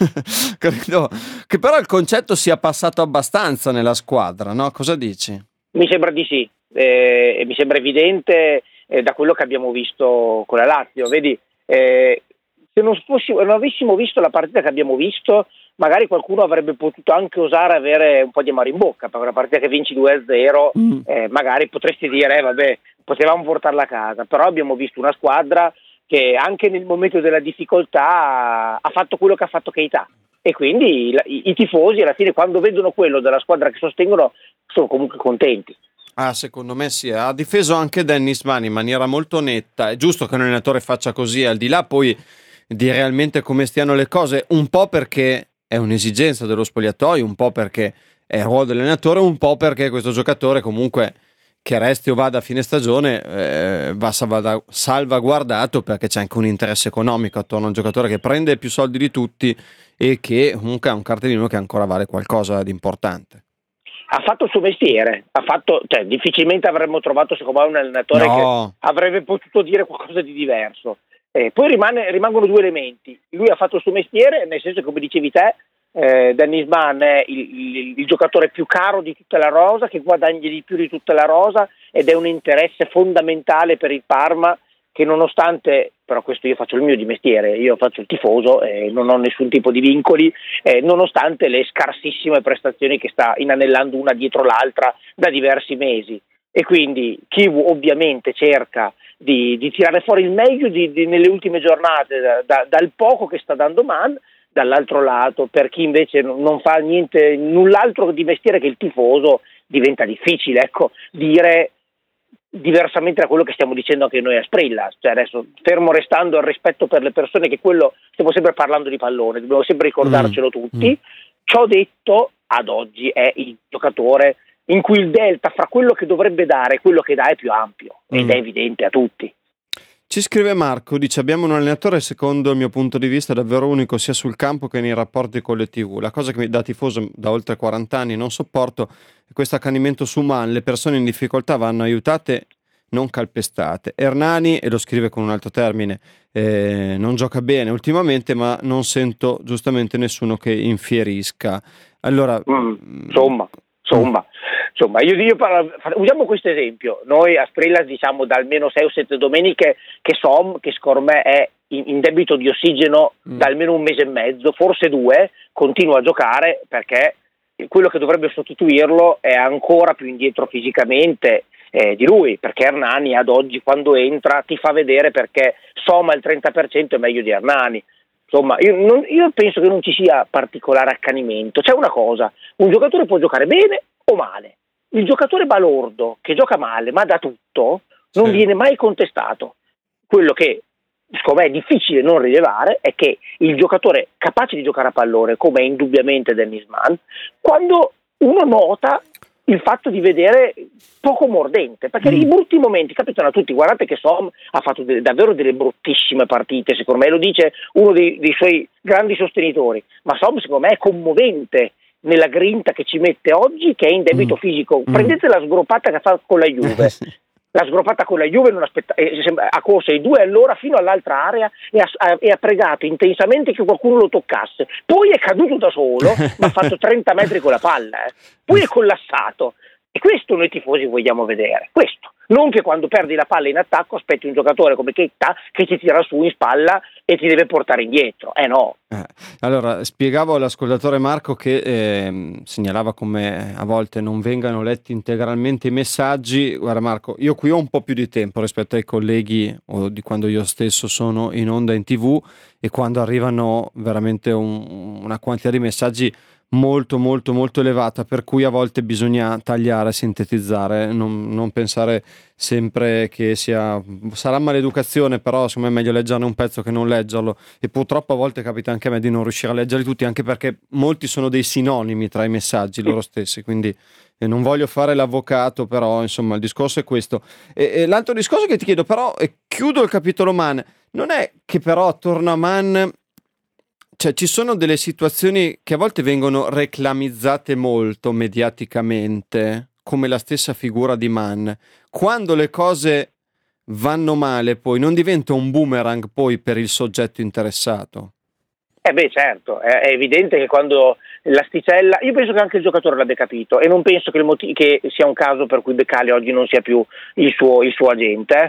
credo che però il concetto sia passato abbastanza nella squadra, no? Cosa dici? Mi sembra di sì, eh, mi sembra evidente. Eh, da quello che abbiamo visto con la Lazio, vedi, eh, se non, fossimo, non avessimo visto la partita che abbiamo visto, magari qualcuno avrebbe potuto anche osare avere un po' di amaro in bocca per una partita che vinci due a zero, mm. eh, magari potresti dire eh, vabbè, potevamo portarla a casa, però abbiamo visto una squadra che anche nel momento della difficoltà ha fatto quello che ha fatto Keita, e quindi i, i tifosi alla fine, quando vedono quello della squadra che sostengono, sono comunque contenti. Ah, secondo me sì, ha difeso anche Dennis Mann in maniera molto netta. È giusto che un allenatore faccia così, al di là poi di realmente come stiano le cose, un po' perché è un'esigenza dello spogliatoio, un po' perché è il ruolo dell'allenatore, un po' perché questo giocatore comunque, che resti o vada a fine stagione, eh, va salvaguardato, perché c'è anche un interesse economico attorno a un giocatore che prende più soldi di tutti e che comunque ha un cartellino che ancora vale qualcosa di importante. Ha fatto il suo mestiere, ha fatto, cioè difficilmente avremmo trovato secondo me un allenatore no. che avrebbe potuto dire qualcosa di diverso. Eh, poi rimane, rimangono due elementi. Lui ha fatto il suo mestiere, nel senso che, come dicevi te, eh, Dennis Mann è il, il, il giocatore più caro di tutta la rosa, che guadagna di più di tutta la rosa, ed è un interesse fondamentale per il Parma, che nonostante, però questo io faccio il mio di mestiere, io faccio il tifoso, eh, non ho nessun tipo di vincoli, eh, nonostante le scarsissime prestazioni che sta inanellando una dietro l'altra da diversi mesi. E quindi Kivu ovviamente cerca di, di tirare fuori il meglio di, di, nelle ultime giornate da, da, dal poco che sta dando Man. Dall'altro lato, per chi invece non fa niente, null'altro di mestiere che il tifoso, diventa difficile, ecco, dire diversamente da quello che stiamo dicendo anche noi a Sprilla. Cioè adesso, fermo restando il rispetto per le persone, che quello, stiamo sempre parlando di pallone, dobbiamo sempre ricordarcelo mm. tutti. Mm. Ciò detto, ad oggi è il giocatore in cui il delta fra quello che dovrebbe dare e quello che dà è più ampio, mm. ed è evidente a tutti. Ci scrive Marco, dice: abbiamo un allenatore secondo il mio punto di vista davvero unico sia sul campo che nei rapporti con le tivù. La cosa che da tifoso da oltre quaranta anni non sopporto è questo accanimento su Man. Le persone in difficoltà vanno aiutate, non calpestate. Hernani, e lo scrive con un altro termine, eh, non gioca bene ultimamente, ma non sento giustamente nessuno che infierisca. Allora, mm, insomma, insomma, insomma, io, io parlo, usiamo questo esempio. Noi a Sprilla diciamo da almeno sei o sette domeniche che Som, che secondo me è in, in debito di ossigeno mm. da almeno un mese e mezzo, forse due, continua a giocare perché quello che dovrebbe sostituirlo è ancora più indietro fisicamente eh, di lui, perché Hernani ad oggi quando entra ti fa vedere perché Som al trenta per cento è meglio di Hernani. Insomma, io, non, io penso che non ci sia particolare accanimento. C'è una cosa: un giocatore può giocare bene o male. Il giocatore balordo che gioca male ma dà tutto non sì. viene mai contestato. Quello che secondo me è difficile non rilevare è che il giocatore capace di giocare a pallone, come è indubbiamente Dennis Mann, quando uno nota il fatto di vedere poco mordente, perché mm. i brutti momenti capitano a tutti. Guardate che Som ha fatto de- davvero delle bruttissime partite, secondo me lo dice uno dei, dei suoi grandi sostenitori, ma Som secondo me è commovente nella grinta che ci mette oggi, che è in debito mm. fisico. Prendete mm. la sgroppata che fa con la Juve. La sgroppata con la Juve non aspetta, eh, ha corso i due all'ora fino all'altra area e ha, ha, e ha pregato intensamente che qualcuno lo toccasse. Poi è caduto da solo, ma ha fatto trenta metri con la palla. Eh. Poi è collassato. E questo noi tifosi vogliamo vedere, questo. Non che quando perdi la palla in attacco aspetti un giocatore come Keita che ti tira su in spalla e ti deve portare indietro, eh no. Eh, allora, spiegavo all'ascoltatore Marco che eh, segnalava come a volte non vengano letti integralmente i messaggi. Guarda Marco, io qui ho un po' più di tempo rispetto ai colleghi o di quando io stesso sono in onda in tivù, e quando arrivano veramente un, una quantità di messaggi molto molto molto elevata, per cui a volte bisogna tagliare, sintetizzare, non, non pensare sempre che sia sarà maleducazione, però secondo me è meglio leggerne un pezzo che non leggerlo, e purtroppo a volte capita anche a me di non riuscire a leggerli tutti, anche perché molti sono dei sinonimi tra i messaggi loro stessi, quindi eh, non voglio fare l'avvocato, però insomma il discorso è questo. E, e l'altro discorso che ti chiedo però, e chiudo il capitolo Man, non è che però attorno a Man, cioè ci sono delle situazioni che a volte vengono reclamizzate molto mediaticamente, come la stessa figura di Man. Quando le cose vanno male poi non diventa un boomerang poi per il soggetto interessato? Eh beh certo, è, è evidente che quando l'asticella, io penso che anche il giocatore l'abbia capito, e non penso che, il motivo, che sia un caso per cui Beccali oggi non sia più il suo, il suo agente.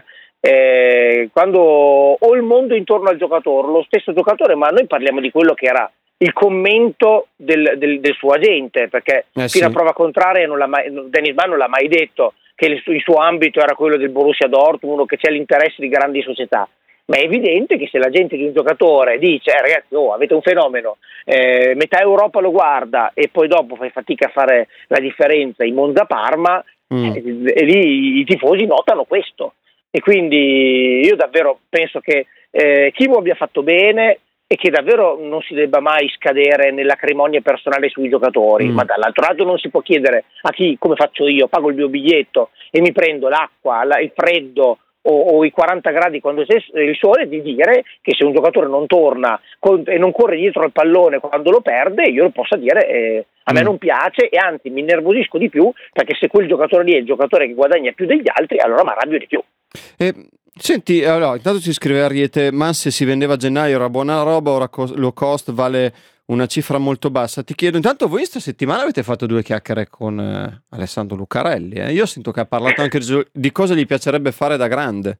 Eh, quando o il mondo intorno al giocatore, lo stesso giocatore, ma noi parliamo di quello che era il commento del, del, del suo agente, perché eh fino sì. a prova contraria non l'ha mai, Dennis Mann non l'ha mai detto che il, il suo ambito era quello del Borussia Dortmund o che c'è l'interesse di grandi società, ma è evidente che se l'agente di un giocatore dice eh, ragazzi, oh, avete un fenomeno, eh, metà Europa lo guarda e poi dopo fai fatica a fare la differenza in Monza-Parma, mm. eh, e lì i tifosi notano questo. E quindi io davvero penso che eh, Chimo abbia fatto bene e che davvero non si debba mai scadere nell'acrimonia personale sui giocatori, mm. ma dall'altro lato non si può chiedere a chi, come faccio io, pago il mio biglietto e mi prendo l'acqua, la, il freddo o, o i quaranta gradi quando c'è il sole, di dire che se un giocatore non torna con, e non corre dietro al pallone quando lo perde, io lo possa dire eh, a me mm. non piace, e anzi mi innervosisco di più, perché se quel giocatore lì è il giocatore che guadagna più degli altri, allora mi arrabbio di più. Eh, senti, allora, intanto ci scrive Ariete, ma se si vendeva a gennaio era buona roba, ora co- low cost vale una cifra molto bassa. Ti chiedo, intanto voi questa settimana avete fatto due chiacchiere con eh, Alessandro Lucarelli, eh? Io sento che ha parlato anche di cosa gli piacerebbe fare da grande.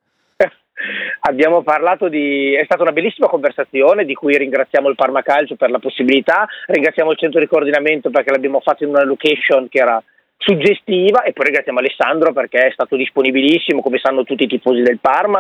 Abbiamo parlato di, è stata una bellissima conversazione di cui ringraziamo il Parma Calcio per la possibilità, ringraziamo il centro di coordinamento perché l'abbiamo fatto in una location che era suggestiva, e poi ringraziamo Alessandro perché è stato disponibilissimo, come sanno tutti i tifosi del Parma,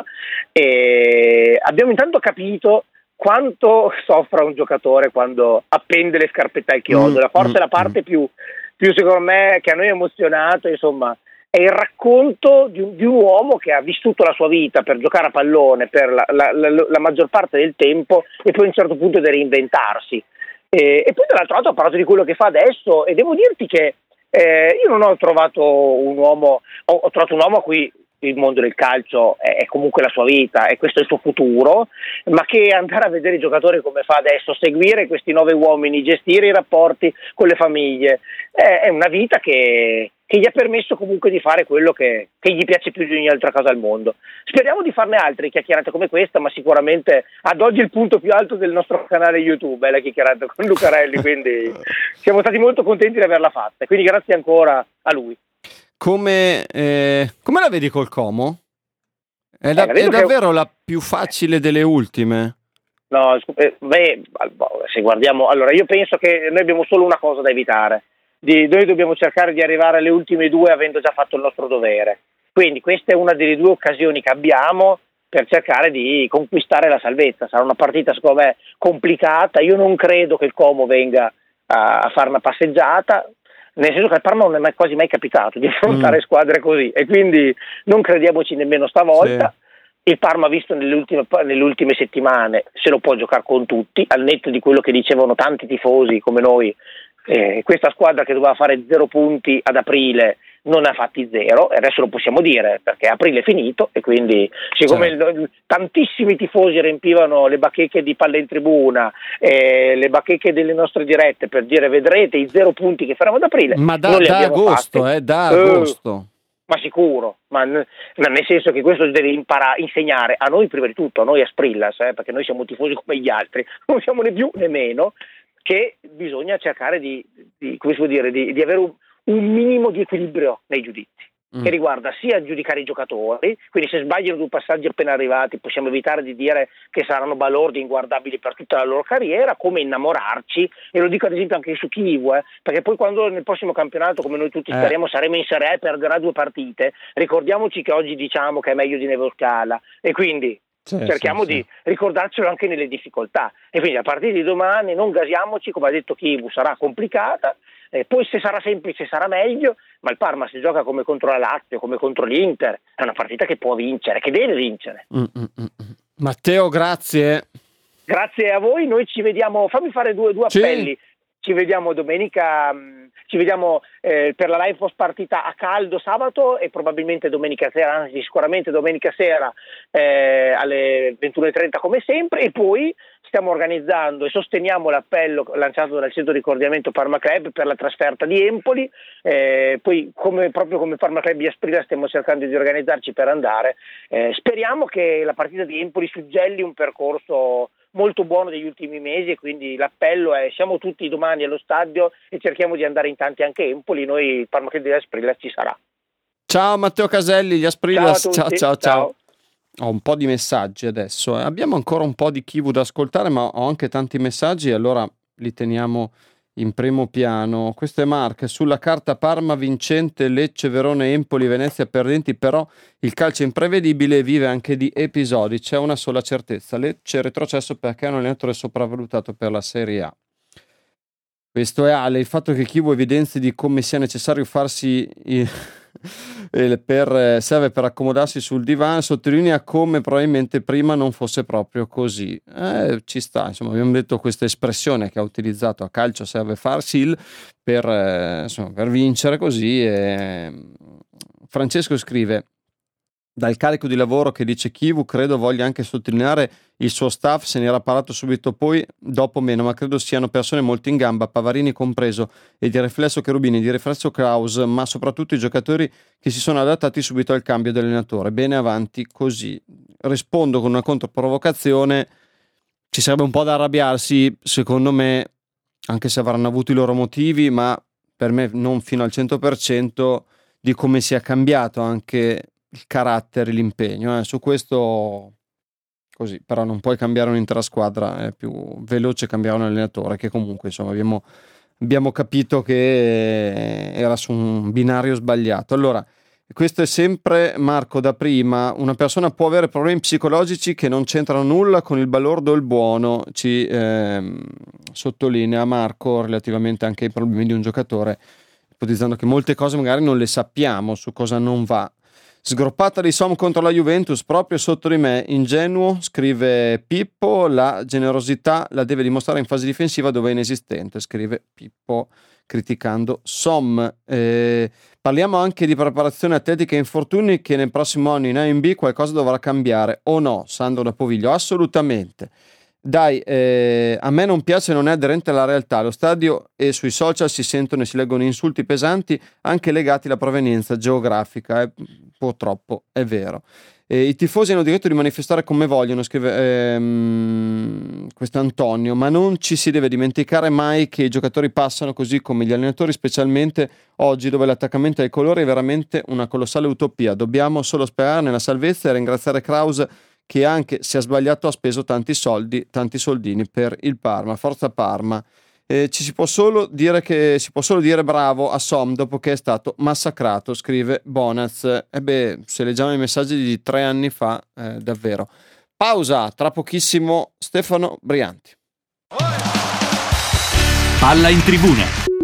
e abbiamo intanto capito quanto soffra un giocatore quando appende le scarpette al chiodo. La forse la parte più, più secondo me che a noi ha emozionato, insomma, è il racconto di un, di un uomo che ha vissuto la sua vita per giocare a pallone per la, la, la, la maggior parte del tempo, e poi a un certo punto deve reinventarsi, e, e poi dall'altro lato ha parlato di quello che fa adesso, e devo dirti che eh, io non ho trovato un uomo ho, ho trovato un uomo a cui il mondo del calcio è, è comunque la sua vita e questo è il suo futuro, ma che andare a vedere i giocatori come fa adesso, seguire questi nove uomini, gestire i rapporti con le famiglie, è, è una vita che, che gli ha permesso comunque di fare quello che, che gli piace più di ogni altra cosa al mondo. Speriamo di farne altre chiacchierate come questa, ma sicuramente ad oggi il punto più alto del nostro canale YouTube è la chiacchierata con Lucarelli, quindi siamo stati molto contenti di averla fatta, quindi grazie ancora a lui. Come, eh, come la vedi col Como? È, da, eh, è davvero che... la più facile delle ultime? No, eh, beh, se guardiamo, allora io penso che noi abbiamo solo una cosa da evitare, di, noi dobbiamo cercare di arrivare alle ultime due avendo già fatto il nostro dovere, quindi questa è una delle due occasioni che abbiamo per cercare di conquistare la salvezza. Sarà una partita secondo me complicata, io non credo che il Como venga a, a fare una passeggiata, nel senso che al Parma non è mai, quasi mai capitato di affrontare mm. squadre così, e quindi non crediamoci nemmeno stavolta. Sì. Il Parma, visto nelle ultime, nelle ultime settimane, se lo può giocare con tutti, al netto di quello che dicevano tanti tifosi come noi. Eh, questa squadra che doveva fare zero punti ad aprile non ne ha fatti zero, e adesso lo possiamo dire perché aprile è finito, e quindi siccome il, tantissimi tifosi riempivano le bacheche di Palla in Tribuna, eh, le bacheche delle nostre dirette per dire vedrete i zero punti che faremo ad aprile, ma da, da agosto eh, da uh, agosto ma sicuro, ma n- nel senso che questo deve imparare, insegnare a noi prima di tutto, a noi a Sprillas, eh, perché noi siamo tifosi come gli altri, non siamo né più né meno, che bisogna cercare di, di come si può dire, di, di avere un un minimo di equilibrio nei giudizi, Mm. che riguarda sia giudicare i giocatori, quindi se sbagliano due passaggi appena arrivati possiamo evitare di dire che saranno balordi inguardabili per tutta la loro carriera, come innamorarci, e lo dico ad esempio anche su Chivu, eh, perché poi quando nel prossimo campionato, come noi tutti Eh. speriamo, saremo in Serie A e perderà due partite, ricordiamoci che oggi diciamo che è meglio di Nevo Scala, e quindi Sì, cerchiamo sì, di sì. ricordarcelo anche nelle difficoltà, e quindi a partire di domani non gasiamoci, come ha detto Chivu, sarà complicata, eh, poi se sarà semplice sarà meglio, ma il Parma se gioca come contro la Lazio, come contro l'Inter, è una partita che può vincere, che deve vincere. Mm, mm, mm. Matteo, grazie. Grazie a voi, noi ci vediamo, fammi fare due, due Sì. appelli, ci vediamo domenica, mh, ci vediamo eh, per la live post partita a caldo sabato e probabilmente domenica sera, anzi sicuramente domenica sera eh, alle ventuno e trenta come sempre, e poi stiamo organizzando e sosteniamo l'appello lanciato dal centro di coordinamento Parma Club per la trasferta di Empoli, eh, poi come, proprio come Parma Club di Asprilla stiamo cercando di organizzarci per andare, eh, speriamo che la partita di Empoli suggelli un percorso molto buono degli ultimi mesi, e quindi l'appello è: siamo tutti domani allo stadio e cerchiamo di andare in tanti anche Empoli, noi il Parma Club di Asprilla ci sarà. Ciao Matteo Caselli, gli Asprillas. Ciao a Ciao, tutti, ciao, ciao. ciao. Ho un po' di messaggi adesso. eh. Abbiamo ancora un po' di Chivu da ascoltare, ma ho anche tanti messaggi, allora li teniamo in primo piano. Questo è Mark. Sulla carta Parma vincente, Lecce, Verona, Empoli, Venezia perdenti, però il calcio è imprevedibile e vive anche di episodi. C'è una sola certezza: Lecce è retrocesso perché è un allenatore sopravvalutato per la Serie A. Questo è Ale. Il fatto che Chivu evidenzi di come sia necessario farsi i- per, serve per accomodarsi sul divano, sottolinea come probabilmente prima non fosse proprio così. Eh, ci sta, insomma, abbiamo detto questa espressione che ha utilizzato: a calcio serve farsi il per, eh, insomma, per vincere così. E Francesco scrive: dal carico di lavoro che dice Chivu, credo voglia anche sottolineare il suo staff, se ne era parlato subito poi, dopo meno, ma credo siano persone molto in gamba, Pavarini compreso, e di riflesso Cherubini, di riflesso Kraus, ma soprattutto i giocatori che si sono adattati subito al cambio dell'allenatore. Bene, avanti così. Rispondo con una controprovocazione: ci sarebbe un po' da arrabbiarsi, secondo me, anche se avranno avuto i loro motivi, ma per me non fino al cento per cento, di come sia cambiato anche il carattere, l'impegno, eh. Su questo così, però non puoi cambiare un'intera squadra, è più veloce cambiare un allenatore, che comunque insomma abbiamo, abbiamo capito che era su un binario sbagliato. Allora, questo è sempre Marco da prima: una persona può avere problemi psicologici che non c'entrano nulla con il balordo o il buono, ci ehm, sottolinea Marco relativamente anche ai problemi di un giocatore, ipotizzando che molte cose magari non le sappiamo su cosa non va. Sgroppata di Som contro la Juventus proprio sotto di me, ingenuo, scrive Pippo, la generosità la deve dimostrare in fase difensiva dove è inesistente, scrive Pippo criticando Som. Eh, parliamo anche di preparazione atletica e infortuni, che nel prossimo anno in A in B qualcosa dovrà cambiare, o no? Sandro da Poviglio, assolutamente. Dai, eh, a me non piace, non è aderente alla realtà. Allo stadio e sui social si sentono e si leggono insulti pesanti anche legati alla provenienza geografica, eh, purtroppo è vero. Eh, I tifosi hanno diritto di manifestare come vogliono, scrive ehm, questo Antonio, ma non ci si deve dimenticare mai che i giocatori passano, così come gli allenatori, specialmente oggi dove l'attaccamento ai colori è veramente una colossale utopia. Dobbiamo solo sperare nella salvezza e ringraziare Kraus, che anche se ha sbagliato ha speso tanti soldi, tanti soldini per il Parma. Forza Parma. Eh, ci si può solo dire che si può solo dire bravo a Som dopo che è stato massacrato, scrive Bonaz. E beh, se leggiamo i messaggi di tre anni fa, eh, davvero. Pausa, tra pochissimo Stefano Brianti. Palla in tribuna.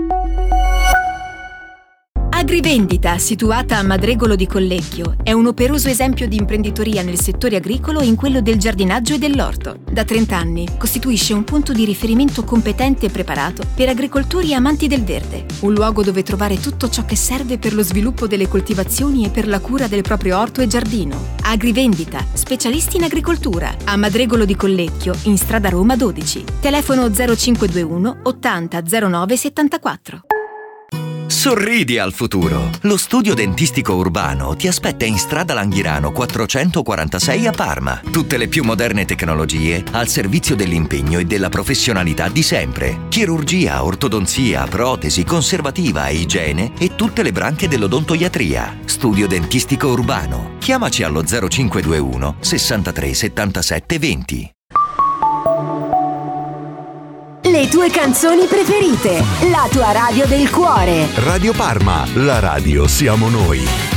Agrivendita, situata a Madregolo di Collecchio, è un operoso esempio di imprenditoria nel settore agricolo e in quello del giardinaggio e dell'orto. Da trenta anni costituisce un punto di riferimento competente e preparato per agricoltori e amanti del verde, un luogo dove trovare tutto ciò che serve per lo sviluppo delle coltivazioni e per la cura del proprio orto e giardino. Agrivendita, specialisti in agricoltura, a Madregolo di Collecchio, in strada Roma dodici. Telefono zero cinque due uno ottanta zero nove settantaquattro. Sorridi al futuro. Lo studio dentistico urbano ti aspetta in strada Langhirano quattrocentoquarantasei a Parma. Tutte le più moderne tecnologie al servizio dell'impegno e della professionalità di sempre. Chirurgia, ortodonzia, protesi, conservativa e igiene e tutte le branche dell'odontoiatria. Studio dentistico urbano. Chiamaci allo zero cinque due uno sessantatré settantasette venti. Le tue canzoni preferite, la tua radio del cuore. Radio Parma, la radio siamo noi.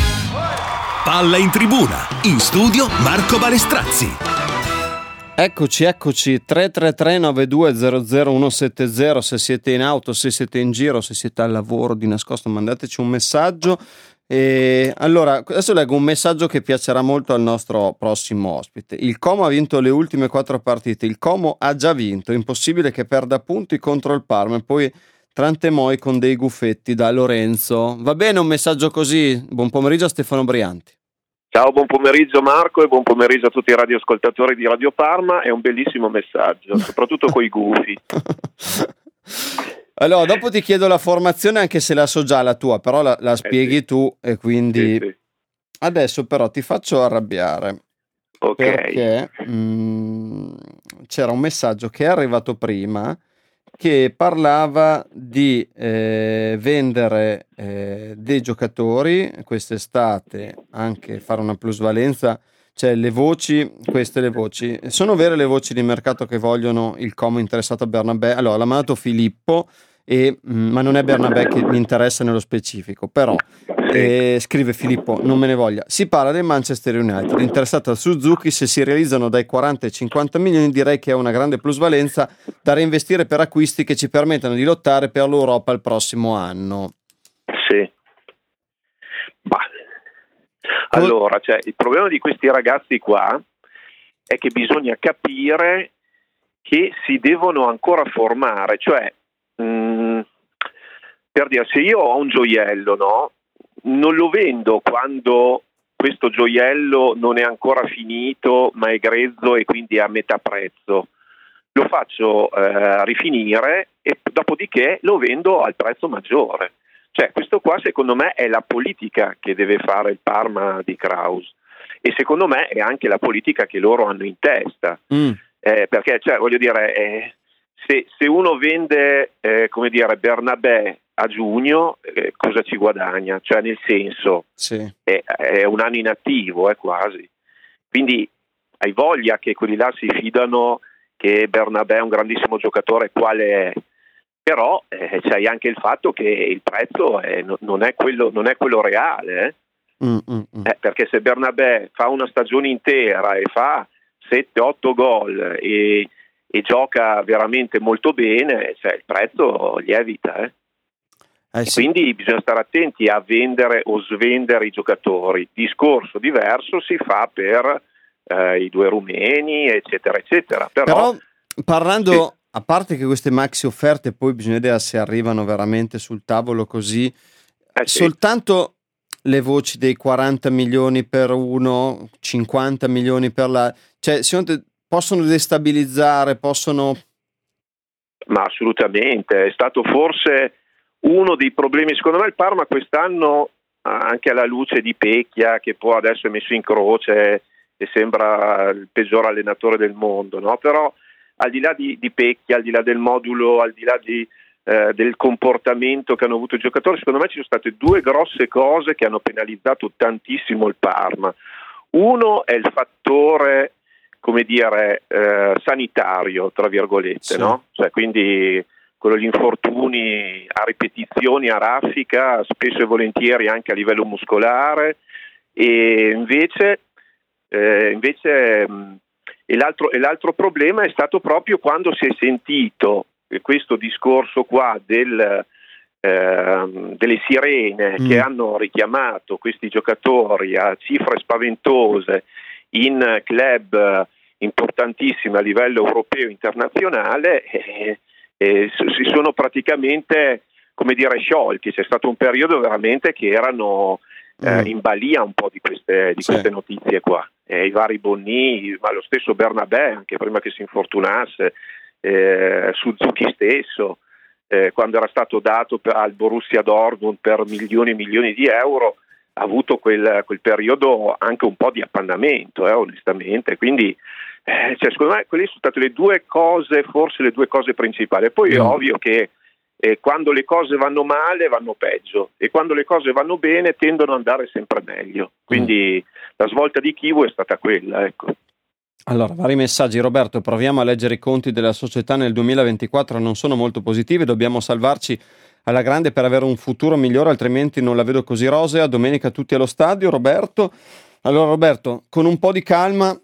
Palla in tribuna, in studio Marco Balestrazzi. Eccoci, eccoci, tre tre tre nove due zero zero uno sette zero, se siete in auto, se siete in giro, se siete al lavoro di nascosto, mandateci un messaggio. E allora, adesso leggo un messaggio che piacerà molto al nostro prossimo ospite. Il Como ha vinto le ultime quattro partite, il Como ha già vinto, impossibile che perda punti contro il Parma. E poi Trantemoi con dei guffetti da Lorenzo. Va bene un messaggio così? Buon pomeriggio a Stefano Brianti. Ciao, buon pomeriggio Marco e buon pomeriggio a tutti i radioascoltatori di Radio Parma. È un bellissimo messaggio, soprattutto coi gufi. Allora, dopo ti chiedo la formazione, anche se la so già la tua, però la, la spieghi eh sì. tu e quindi... Sì, sì. Adesso però ti faccio arrabbiare. Ok. Perché mh, c'era un messaggio che è arrivato prima che parlava di eh, vendere eh, dei giocatori quest'estate, anche fare una plusvalenza. Cioè le voci, queste le voci, sono vere le voci di mercato che vogliono il Como interessato a Bernabé? Allora l'ha mandato Filippo, e, mh, ma non è Bernabé che mi interessa nello specifico, però eh, scrive Filippo, non me ne voglia, si parla del Manchester United, interessato al Suzuki, se si realizzano dai quaranta ai cinquanta milioni direi che è una grande plusvalenza da reinvestire per acquisti che ci permettano di lottare per l'Europa il prossimo anno. Sì. Bah. Allora, cioè, il problema di questi ragazzi qua è che bisogna capire che si devono ancora formare, cioè mh, per dire, se io ho un gioiello, no, non lo vendo quando questo gioiello non è ancora finito ma è grezzo e quindi è a metà prezzo, lo faccio eh, rifinire e dopodiché lo vendo al prezzo maggiore. Cioè, questo qua secondo me è la politica che deve fare il Parma di Kraus e secondo me è anche la politica che loro hanno in testa. Mm. Eh, perché, cioè, voglio dire, eh, se, se uno vende, eh, come dire, Bernabé a giugno, eh, cosa ci guadagna? Cioè, nel senso, sì. è, è un anno inattivo, è quasi. Quindi hai voglia che quelli là si fidano che Bernabé è un grandissimo giocatore, quale è? Però eh, c'hai anche il fatto che il prezzo è, no, non, è quello, non è quello reale, eh? Mm, mm, mm. Eh, perché se Bernabé fa una stagione intera e fa sette otto gol e, e gioca veramente molto bene, cioè il prezzo lievita. Eh? Eh, sì. Quindi bisogna stare attenti a vendere o svendere i giocatori. Discorso diverso si fa per eh, i due rumeni, eccetera, eccetera. Però, Però parlando... Sì. A parte che queste maxi offerte poi bisogna vedere se arrivano veramente sul tavolo così, eh sì. soltanto le voci dei quaranta milioni per uno, cinquanta milioni per la... Cioè, secondo te possono destabilizzare, possono... Ma assolutamente, è stato forse uno dei problemi, secondo me il Parma quest'anno, anche alla luce di Pecchia, che poi adesso è messo in croce e sembra il peggior allenatore del mondo, no? Però al di là di, di Pecchia, al di là del modulo, al di là di, eh, del comportamento che hanno avuto i giocatori, secondo me ci sono state due grosse cose che hanno penalizzato tantissimo il Parma. Uno è il fattore, come dire, eh, sanitario, tra virgolette, sì. no? Cioè, quindi quello gli infortuni a ripetizioni, a raffica, spesso e volentieri anche a livello muscolare, e invece, eh, invece mh, E l'altro, e l'altro problema è stato proprio quando si è sentito questo discorso qua del, eh, delle sirene mm. che hanno richiamato questi giocatori a cifre spaventose in club importantissimi a livello europeo e internazionale, e, e si sono praticamente, come dire, sciolti. C'è stato un periodo veramente che erano eh, in balia un po' di queste, di queste sì. notizie qua. Eh, i vari Bonni, ma lo stesso Bernabé, anche prima che si infortunasse, eh, Suzuki stesso, eh, quando era stato dato per, al Borussia Dortmund per milioni e milioni di euro, ha avuto quel, quel periodo anche un po' di appannamento, eh, onestamente, quindi eh, cioè, secondo me quelle sono state le due cose, forse le due cose principali. Poi è ovvio che eh, quando le cose vanno male vanno peggio e quando le cose vanno bene tendono ad andare sempre meglio, quindi mm. la svolta di Chivu è stata quella, ecco. Allora, vari messaggi. Roberto, proviamo a leggere i conti della società nel duemilaventiquattro, non sono molto positivi, dobbiamo salvarci alla grande per avere un futuro migliore, altrimenti non la vedo così rosea. Domenica tutti allo stadio, Roberto. Allora Roberto, con un po' di calma,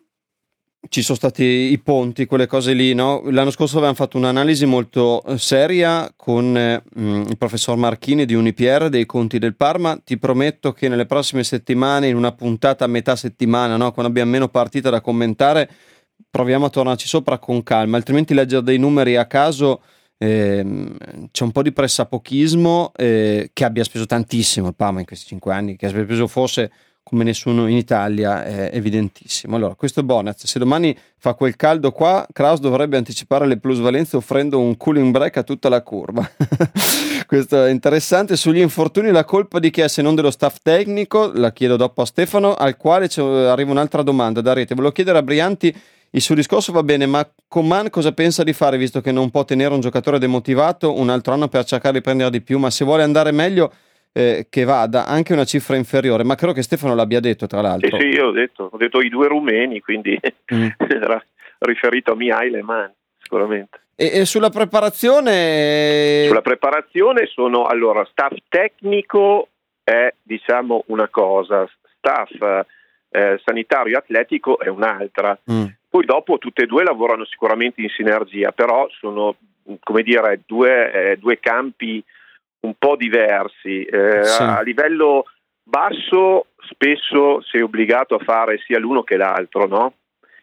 ci sono stati i ponti, quelle cose lì, no? L'anno scorso avevamo fatto un'analisi molto seria con eh, il professor Marchini di Unipier dei conti del Parma. Ti prometto che nelle prossime settimane, in una puntata a metà settimana, no? Quando abbiamo meno partita da commentare, proviamo a tornarci sopra con calma, altrimenti leggere dei numeri a caso eh, c'è un po' di pressapochismo, eh, che abbia speso tantissimo il Parma in questi cinque anni, che abbia speso forse come nessuno in Italia, è evidentissimo. Allora, questo è Bonaz. Se domani fa quel caldo qua, Kraus dovrebbe anticipare le plusvalenze offrendo un cooling break a tutta la curva. Questo è interessante. Sugli infortuni la colpa di chi è se non dello staff tecnico? La chiedo dopo a Stefano, al quale arriva un'altra domanda da rete. Volevo chiedere a Brianti, il suo discorso va bene, ma Coman cosa pensa di fare, visto che non può tenere un giocatore demotivato un altro anno per cercare di prendere di più, ma se vuole andare meglio Eh, che vada anche una cifra inferiore, ma credo che Stefano l'abbia detto, tra l'altro. Eh sì, io ho detto, ho detto i due rumeni, quindi mm. era riferito a Mihai e Man, sicuramente. E, e sulla preparazione? Sulla preparazione sono, allora, staff tecnico è, diciamo, una cosa, staff eh, sanitario atletico è un'altra. Mm. Poi dopo tutte e due lavorano sicuramente in sinergia, però sono, come dire, due, eh, due campi un po' diversi. Eh, sì. A livello basso spesso sei obbligato a fare sia l'uno che l'altro, no?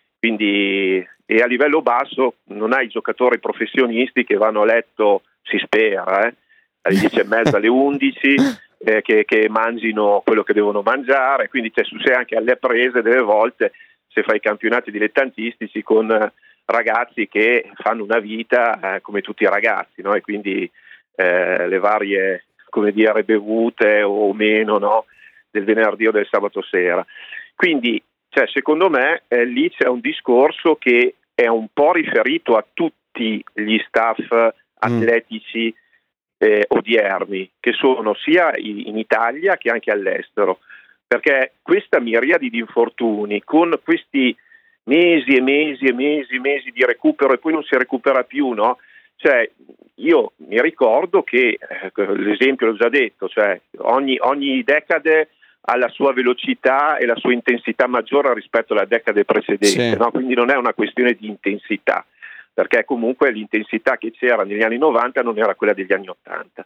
Quindi, e a livello basso non hai giocatori professionisti che vanno a letto, si spera, eh, alle dieci e mezza, alle undici, eh, che, che mangino quello che devono mangiare, quindi cioè, sei anche alle prese delle volte se fai campionati dilettantistici con ragazzi che fanno una vita eh, come tutti i ragazzi, no? E quindi Eh, le varie, come dire, bevute o meno, no, del venerdì o del sabato sera. Quindi, cioè, secondo me, eh, lì c'è un discorso che è un po' riferito a tutti gli staff atletici eh, odierni, che sono sia in Italia che anche all'estero, perché questa miriade di infortuni, con questi mesi e mesi e mesi e mesi di recupero e poi non si recupera più, no? Cioè, io mi ricordo che, eh, l'esempio l'ho già detto, cioè ogni, ogni decade ha la sua velocità e la sua intensità maggiore rispetto alla decade precedente, sì. No? Quindi non è una questione di intensità, perché comunque l'intensità che c'era negli anni novanta non era quella degli anni ottanta.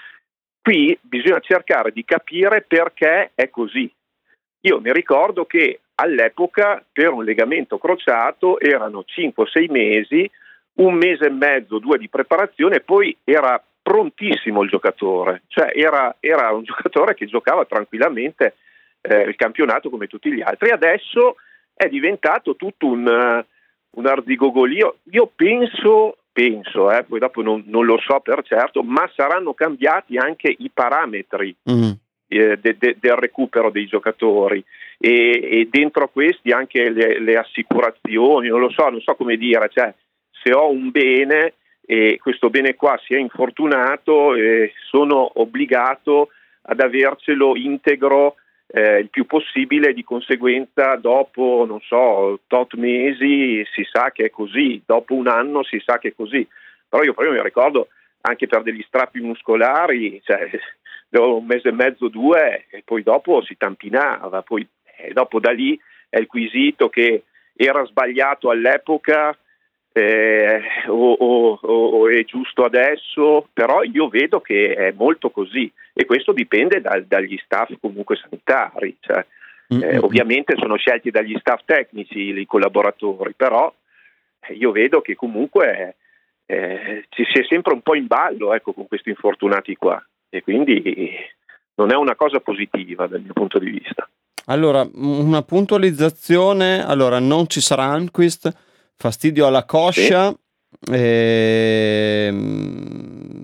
Qui bisogna cercare di capire perché è così. Io mi ricordo che all'epoca per un legamento crociato erano cinque o sei mesi, un mese e mezzo, due di preparazione, e poi era prontissimo il giocatore, cioè era, era un giocatore che giocava tranquillamente eh, il campionato come tutti gli altri. Adesso è diventato tutto un, uh, un arzigogolio. Io penso, penso, eh, poi dopo non, non lo so per certo, ma saranno cambiati anche i parametri mm. eh, de, de, del recupero dei giocatori e, e dentro questi anche le, le assicurazioni, non lo so, non so come dire, cioè se ho un bene e questo bene qua si è infortunato, eh, sono obbligato ad avercelo integro eh, il più possibile, di conseguenza dopo, non so, tot mesi si sa che è così, dopo un anno si sa che è così. Però io prima mi ricordo anche per degli strappi muscolari, cioè un mese e mezzo, due, e poi dopo si tampinava, poi eh, dopo da lì è il quesito che era sbagliato all'epoca, Eh, o, o, o è giusto adesso, però io vedo che è molto così e questo dipende dal, dagli staff comunque sanitari, cioè, eh, ovviamente sono scelti dagli staff tecnici i collaboratori, però eh, io vedo che comunque eh, ci si è sempre un po' in ballo, ecco, con questi infortunati qua, e quindi non è una cosa positiva dal mio punto di vista. Allora, una puntualizzazione, allora non ci sarà Anquist, fastidio alla coscia, sì. e...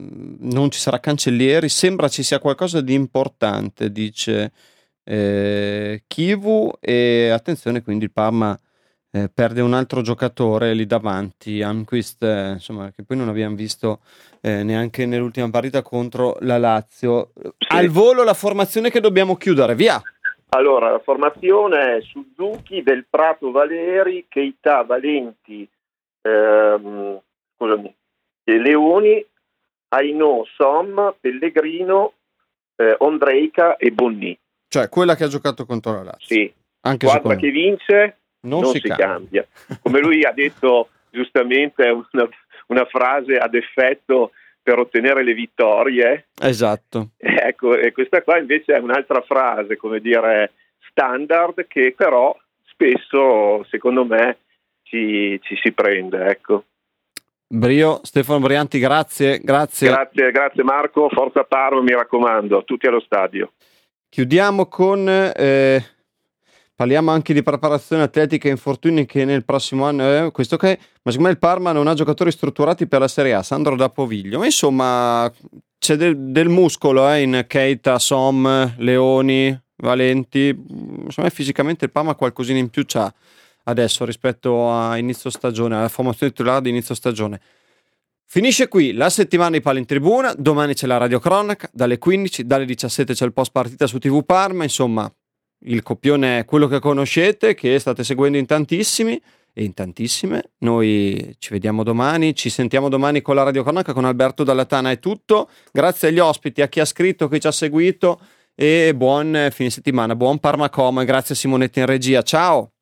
non ci sarà Cancellieri, sembra ci sia qualcosa di importante, dice eh, Kivu, e attenzione, quindi il Parma eh, perde un altro giocatore lì davanti, Anquist, eh, insomma, che poi non abbiamo visto eh, neanche nell'ultima partita contro la Lazio. Sì. Al volo la formazione che dobbiamo chiudere, via! Allora, la formazione è Suzuki, Del Prato, Valeri, Keita, Valenti, ehm, scusami, Leoni, Ainò, Som, Pellegrino, eh, Ondrejka e Bonni. Cioè quella che ha giocato contro la Lazio. Sì, anche squadra che vince non, non si, si cambia. cambia. Come lui ha detto giustamente, una, una frase ad effetto per ottenere le vittorie. Esatto. Ecco, e questa qua invece è un'altra frase, come dire, standard, che però spesso, secondo me, ci, ci si prende, ecco. Brio, Stefano Brianti, grazie, grazie. Grazie, grazie Marco, forza Parma, mi raccomando, tutti allo stadio. Chiudiamo con eh, parliamo anche di preparazione atletica e infortuni che nel prossimo anno eh, questo che ma secondo me il Parma non ha giocatori strutturati per la Serie A. Sandro da Poviglio, ma insomma c'è del, del muscolo eh, in Keita, Som, Leoni, Valenti. Secondo me fisicamente il Parma qualcosina in più c'ha adesso rispetto a inizio stagione, alla formazione titolare di inizio stagione. Finisce qui la settimana di Palla in Tribuna, domani c'è la radiocronaca dalle quindici, dalle diciassette c'è il post partita su T V Parma, insomma il copione è quello che conoscete, che state seguendo in tantissimi e in tantissime. Noi ci vediamo domani, ci sentiamo domani con la radiocronaca con Alberto Dallatana. È tutto, grazie agli ospiti, a chi ha scritto, chi ci ha seguito, e buon fine settimana, buon Parma Como, e grazie a Simonetti in regia, ciao!